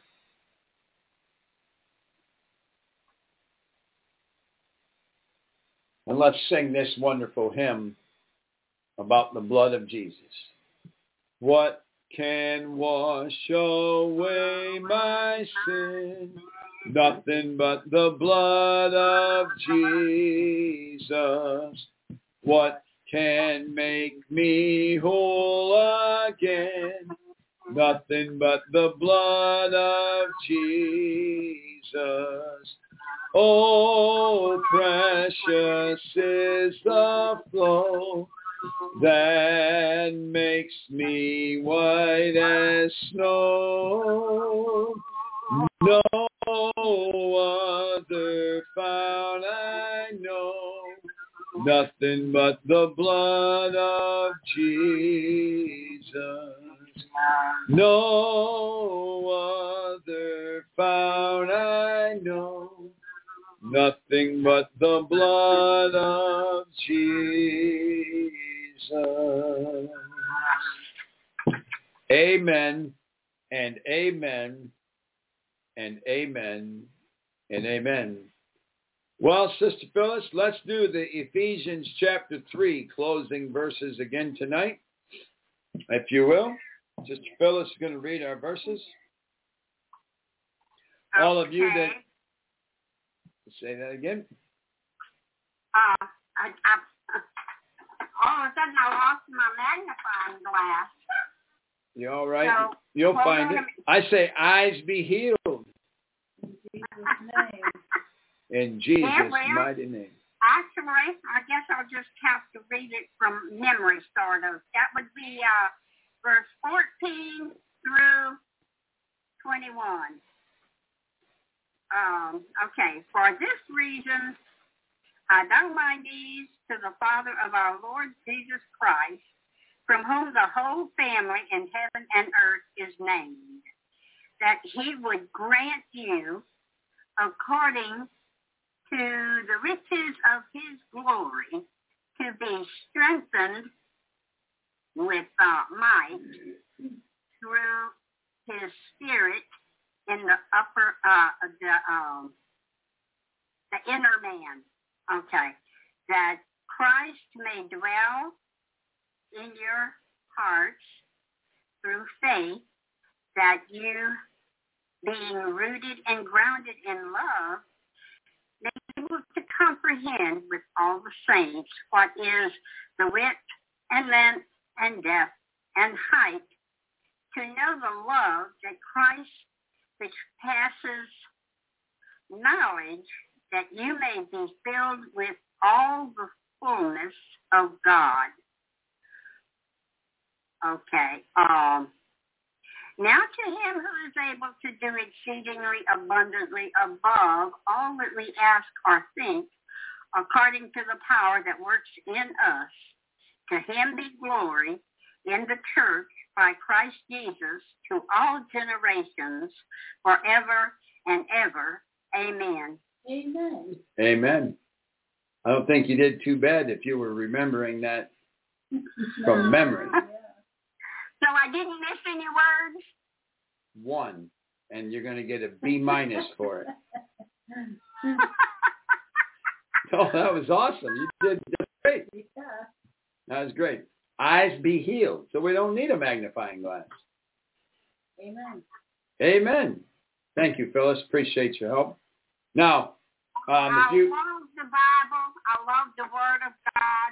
And let's sing this wonderful hymn about the blood of Jesus. What can wash away my sin? Nothing but the blood of Jesus. What can make me whole again? Nothing but the blood of Jesus. Oh, precious is the flow that makes me white as snow. No other fount I know, nothing but the blood of Jesus. No other fount I know, nothing but the blood of Jesus. Amen and amen and amen and amen. Well, Sister Phyllis, let's do the Ephesians chapter three closing verses again tonight, if you will. Sister Phyllis is going to read our verses. Okay. All of you that... Say that again. Uh, I, I, all of a sudden I lost my magnifying glass. You all right? So, You'll well, find it. I say, eyes be healed. In Jesus' In Jesus' Yeah, well, mighty name. Actually, I guess I'll just have to read it from memory, sort of. That would be uh, verse fourteen through twenty-one. Um, okay, for this reason, I bow my knees to the Father of our Lord Jesus Christ, from whom the whole family in heaven and earth is named, that he would grant you, according to the riches of his glory, to be strengthened with uh, might through his Spirit in the upper, uh, the, um, the inner man. Okay, that Christ may dwell in your hearts through faith, that you, being rooted and grounded in love, may be able to comprehend with all the saints what is the width and length and depth and height, to know the love that Christ, which passes knowledge, that you may be filled with all the fullness of God. Okay. Um, now to him who is able to do exceedingly abundantly above all that we ask or think, according to the power that works in us, to him be glory in the church by Christ Jesus to all generations, forever and ever. Amen. Amen. Amen. I don't think you did too bad if you were remembering that from memory. So I didn't miss any words? One. And you're going to get a B minus for it. Oh, that was awesome. You did great. Yeah. That was great. Eyes be healed. So we don't need a magnifying glass. Amen. Amen. Thank you, Phyllis. Appreciate your help. Now, um, I if you... love the Bible. I love the Word of God.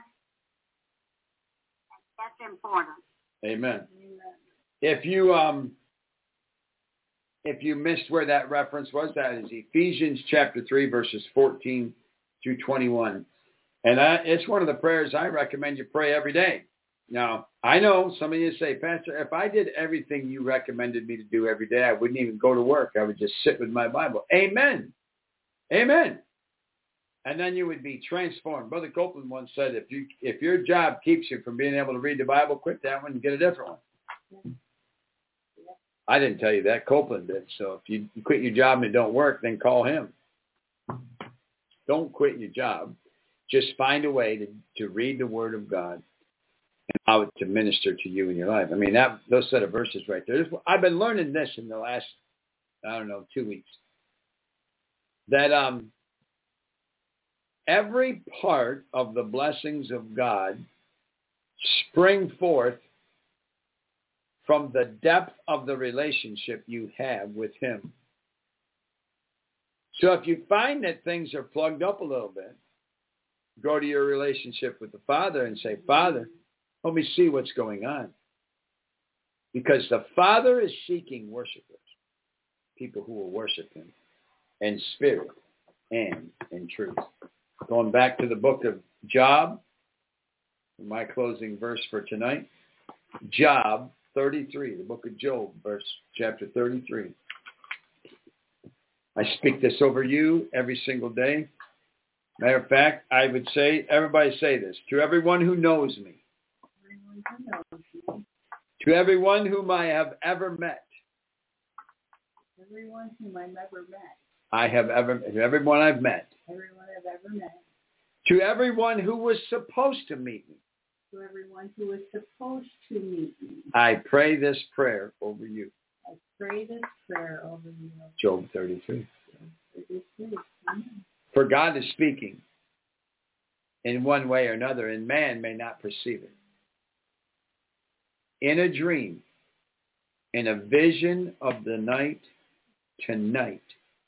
That's important. Amen. Amen. If you um, if you missed where that reference was, that is Ephesians chapter three, verses fourteen through twenty-one. And I, it's one of the prayers I recommend you pray every day. Now, I know some of you say, Pastor, if I did everything you recommended me to do every day, I wouldn't even go to work. I would just sit with my Bible. Amen. Amen. And then you would be transformed. Brother Copeland once said, if you if your job keeps you from being able to read the Bible, quit that one and get a different one. I didn't tell you that. Copeland did. So if you quit your job and it don't work, then call him. Don't quit your job. Just find a way to, to read the Word of God and allow it to minister to you in your life. I mean, that those set of verses right there. I've been learning this in the last, I don't know, two weeks. That um, every part of the blessings of God spring forth from the depth of the relationship you have with him. So if you find that things are plugged up a little bit, go to your relationship with the Father and say, Father, let me see what's going on. Because the Father is seeking worshipers, people who will worship him in spirit and in truth. Going back to the book of Job, my closing verse for tonight, Job thirty-three, the book of Job, verse chapter thirty-three. I speak this over you every single day. Matter of fact, I would say, everybody say this, to everyone who knows me, to everyone whom I have ever met, Everyone whom I've ever met. I have ever, to everyone I've met, Everyone I've ever met. to everyone who was supposed to meet me, To everyone who was supposed to meet me. I pray this prayer over you. I pray this prayer over you. Job thirty-three. thirty-three. Amen. For God is speaking in one way or another, and man may not perceive it. In a dream, in a vision of the night, tonight,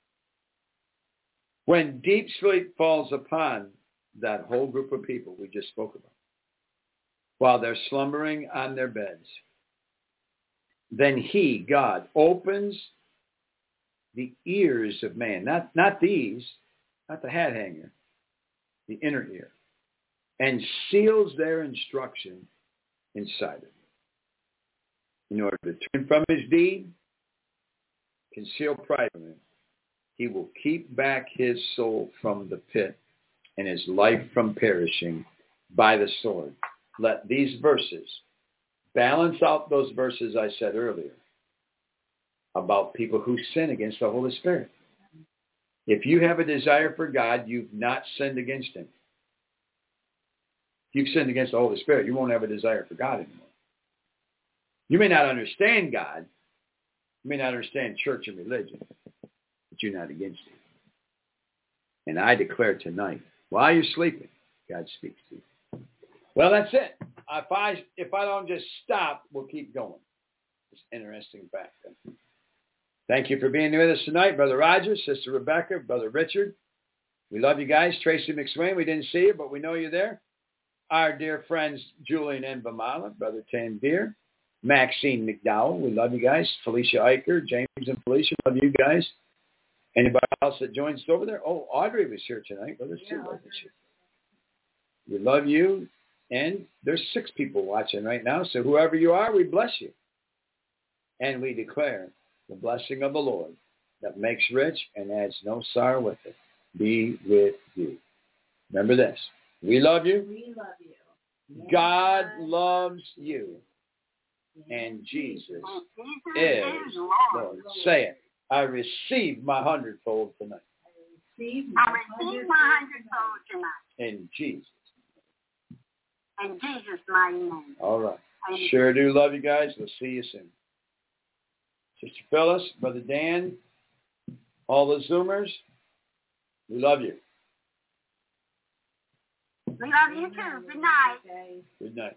when deep sleep falls upon that whole group of people we just spoke about, while they're slumbering on their beds, then he, God, opens the ears of man, not, not these, not the hat hanger, the inner ear, and seals their instruction inside of him. In order to turn from his deed, conceal pride from him, he will keep back his soul from the pit and his life from perishing by the sword. Let these verses balance out those verses I said earlier about people who sin against the Holy Spirit. If you have a desire for God, you've not sinned against him. If you've sinned against the Holy Spirit, you won't have a desire for God anymore. You may not understand God. You may not understand church and religion, but you're not against it. And I declare tonight, while you're sleeping, God speaks to you. Well, that's it. If I, if I don't just stop, we'll keep going. It's interesting fact. Thank you for being with us tonight, Brother Roger, Sister Rebecca, Brother Richard. We love you guys. Tracy McSwain, we didn't see you, but we know you're there. Our dear friends, Julian and Bamala, Brother Tanvir, Maxine McDowell, we love you guys. Felicia Eicher, James and Felicia, love you guys. Anybody else that joins us over there? Oh, Audrey was here tonight. Brother Sue was here. We love you. And there's six people watching right now. So whoever you are, we bless you. And we declare the blessing of the Lord that makes rich and adds no sorrow with it be with you. Remember this. We love you. We love you. God loves you. And Jesus is Lord. Say it. I receive my hundredfold tonight. I receive my hundredfold tonight. In Jesus. In Jesus' mighty name. All right. Sure do love you guys. We'll see you soon. Sister Phyllis, Brother Dan, all the Zoomers, we love you. We love you too. Good night. Good night.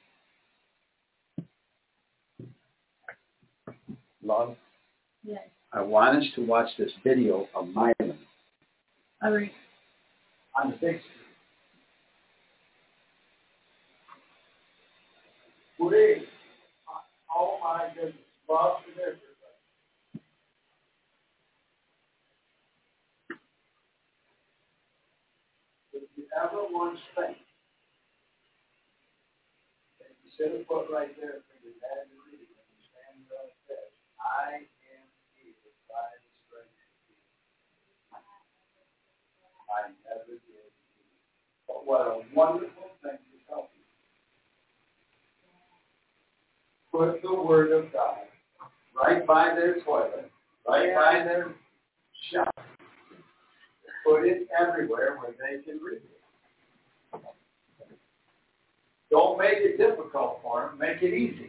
Love, yes. I want us to watch this video of Mylan. All right. On the big screen. We, oh my goodness, love to everybody. If you ever want to think, if you set a foot right there for your dad to read, and you stand there like this, I am healed by the strength of Jesus. I never did. But what a wonderful thing to tell you. Put the Word of God right by their toilet, right yeah. by their shower. Put it everywhere where they can read it. Don't make it difficult for them. Make it easy.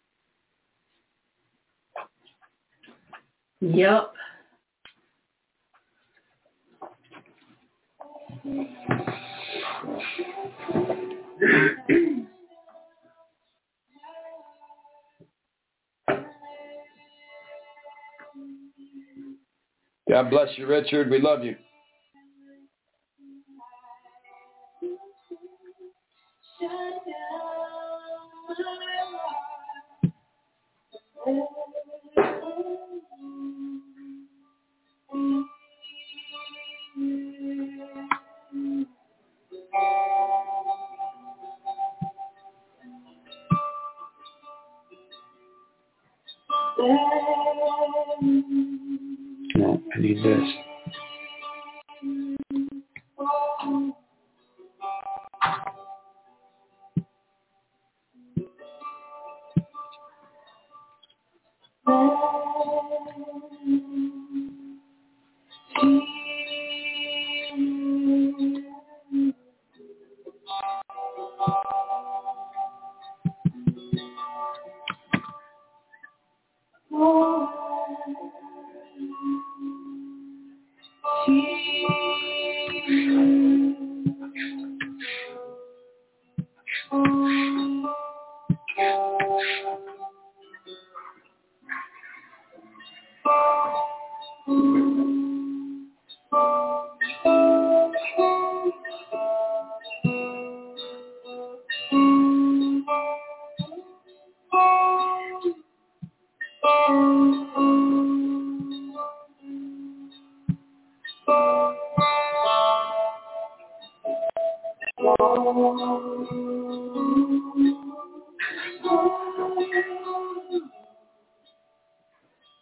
Yep. God bless you, Richard. We love you. No, I need this.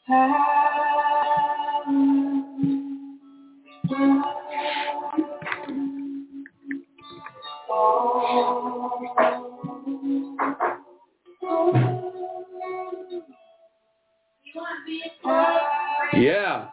Yeah.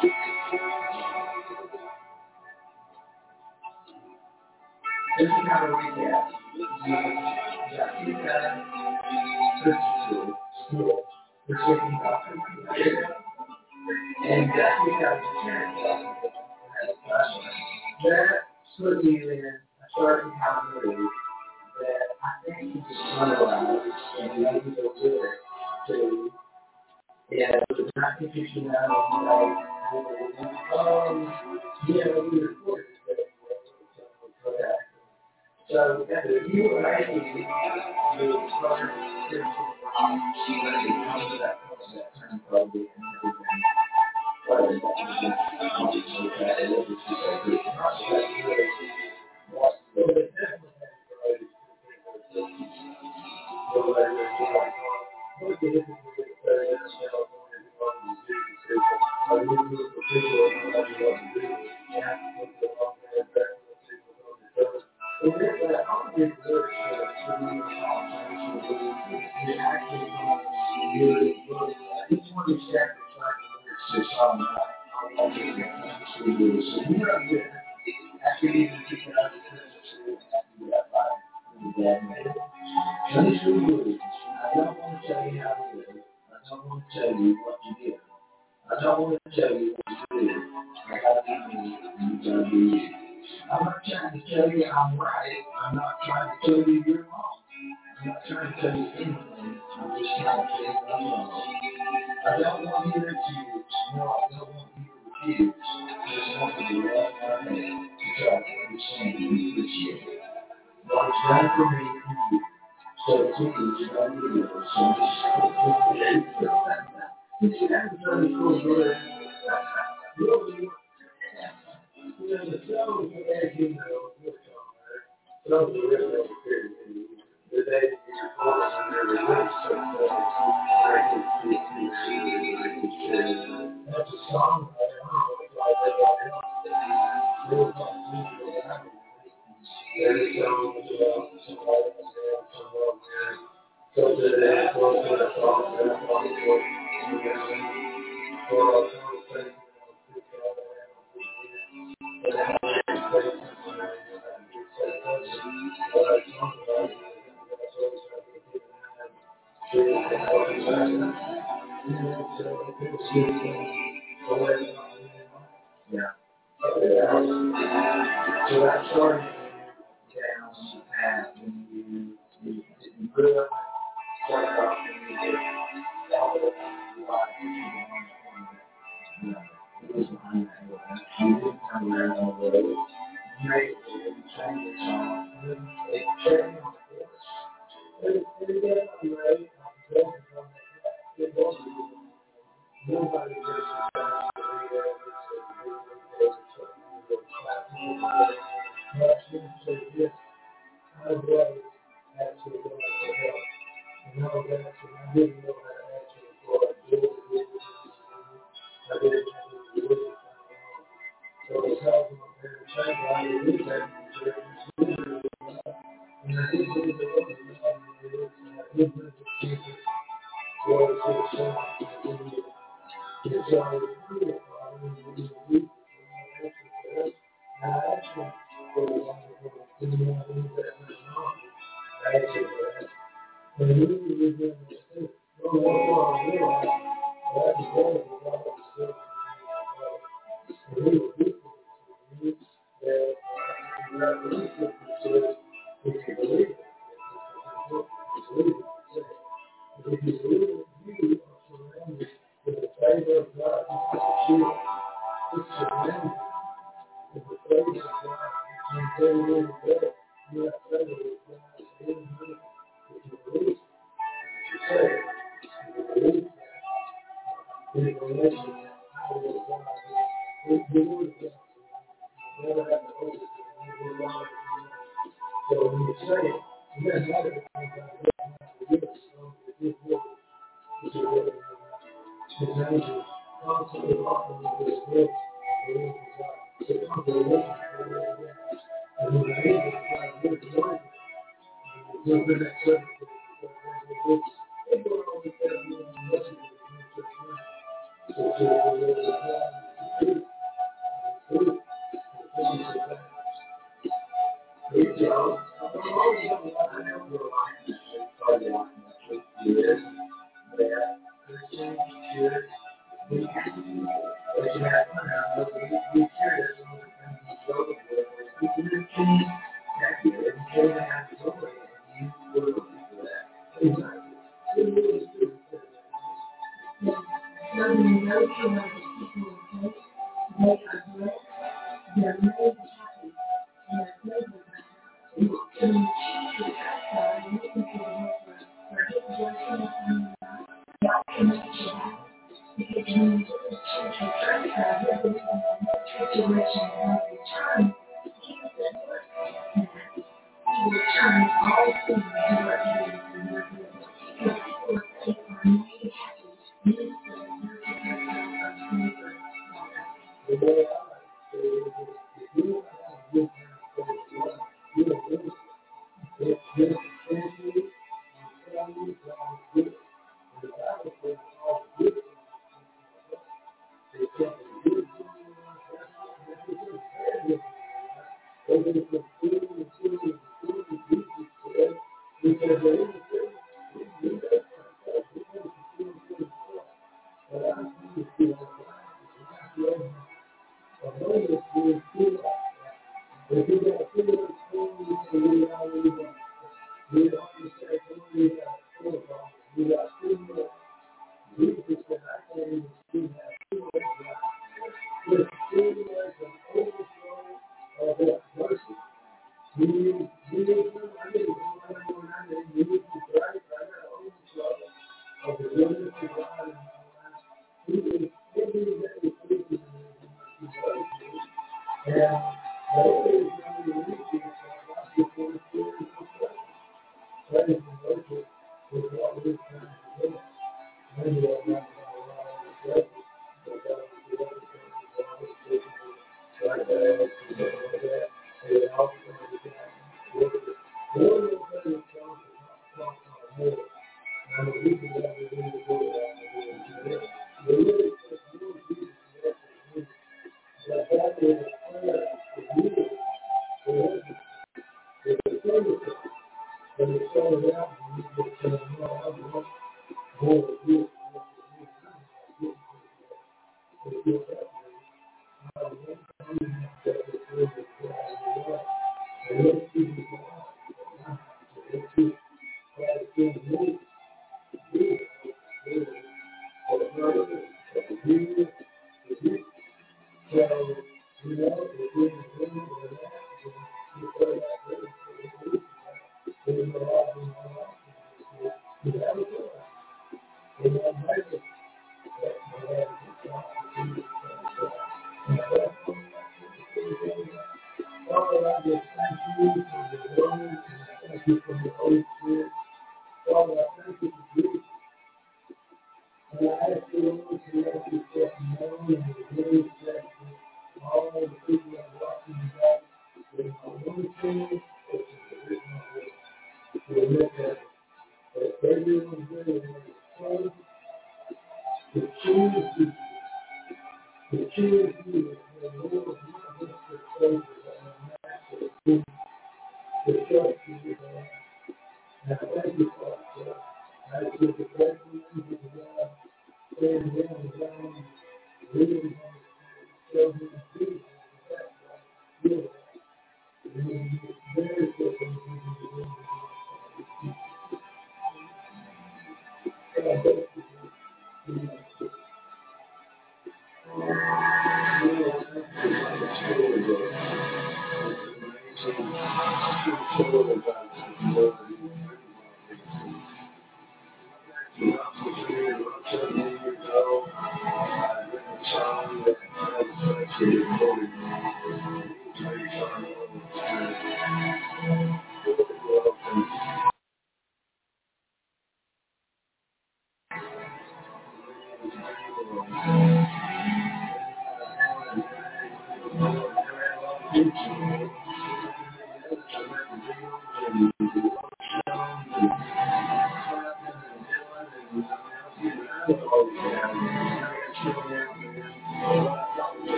This is kind of a recap. You got two guys, Christian school, school, for taking doctrine, and got two guys in charity. That put me in a certain accountability that I think you can summarize and maybe go with it to, yeah, it's not confusing now, like, um, yeah, we recorded it. So, if you were able to start spiritual she would have come to that point, that term probably and everything. But it's obviously that it was just a good process. So, it definitely has related to the so, like, what the difference between the third and the California and what you do is are you doing the visual and what you want to do? Yeah, what's the long and back and the signal on the third. And then, like, all of these lyrics are to me, you actually don't really look at each one of these chapters, trying to lyrics is um, I'll get it actually do. So, you know, after you even pick it up, you have to do that by the dad man. And it's really good. I don't want to tell you how to live. I don't want to tell you what to do. I don't want to tell you what to do. I got to be me, and you got to be you. I'm not trying to tell you I'm right. I'm not trying to tell you you're wrong. I'm not trying to tell you anything. I'm just trying to tell you I'm wrong. I don't want you to accuse. No, I don't want you to refuse. I just want you to love my name to try to understand and appreciate it. What it's done for me and you. So please, I need you. So you should have done it for good. Really? You know, the show, as you know, some of the original period, the day you record on their release, so that's a song I don't know, it's like everybody else. It was like musical happening. Every song was about somebody was there, someone there. So today, of course, when I saw that, I thought it was, you know, for our conversation, but I have to say something. Yeah. So that started down the path when you, you, you grew up, started off and you did all the life that you wanted to it was behind that door. You didn't come around on the road. You made it to the change the song. And then they checked me on the course. They did it on the road. I was going from that. It was nobody gets it down to the radio. It's a radio. Say yes, I was actually going to help. And I was actually, I didn't know how to actually go out and do it. I didn't have to do it. So it's helping my parents say, I didn't do that. And I didn't do the other thing. I didn't do the thing. So it's just something. It's always cool. I mean, we do. And I actually, for the one that was doing that, I actually read. And we were doing this thing. No more I realized that I was going to do and we were doing this that we were doing this if you believe it. If you believe it, you are surrounded with the favor of God and the shield. It's surrounded with the favor of God. And tell you in the bed, you have favor with God in you. If you believe it, you say it. If you believe it, in the relation with the power of God, it's the word of God. You never have to hold it. You never have to So when you say it, you don't have to think about it. You have to know that this word is your word. His angels constantly offering you this word. The word of God. So come to the word of God. And when the angels of God hear the word, you'll be that service. They go along with that word and listen to the word of God. So to the word of God.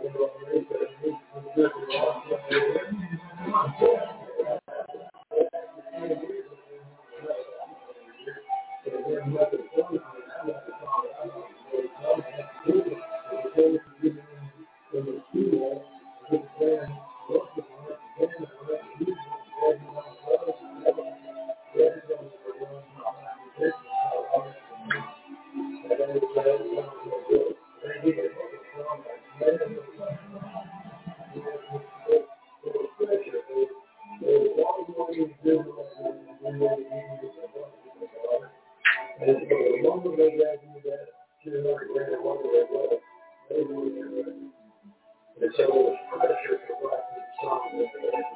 And so it was pressure to write this song.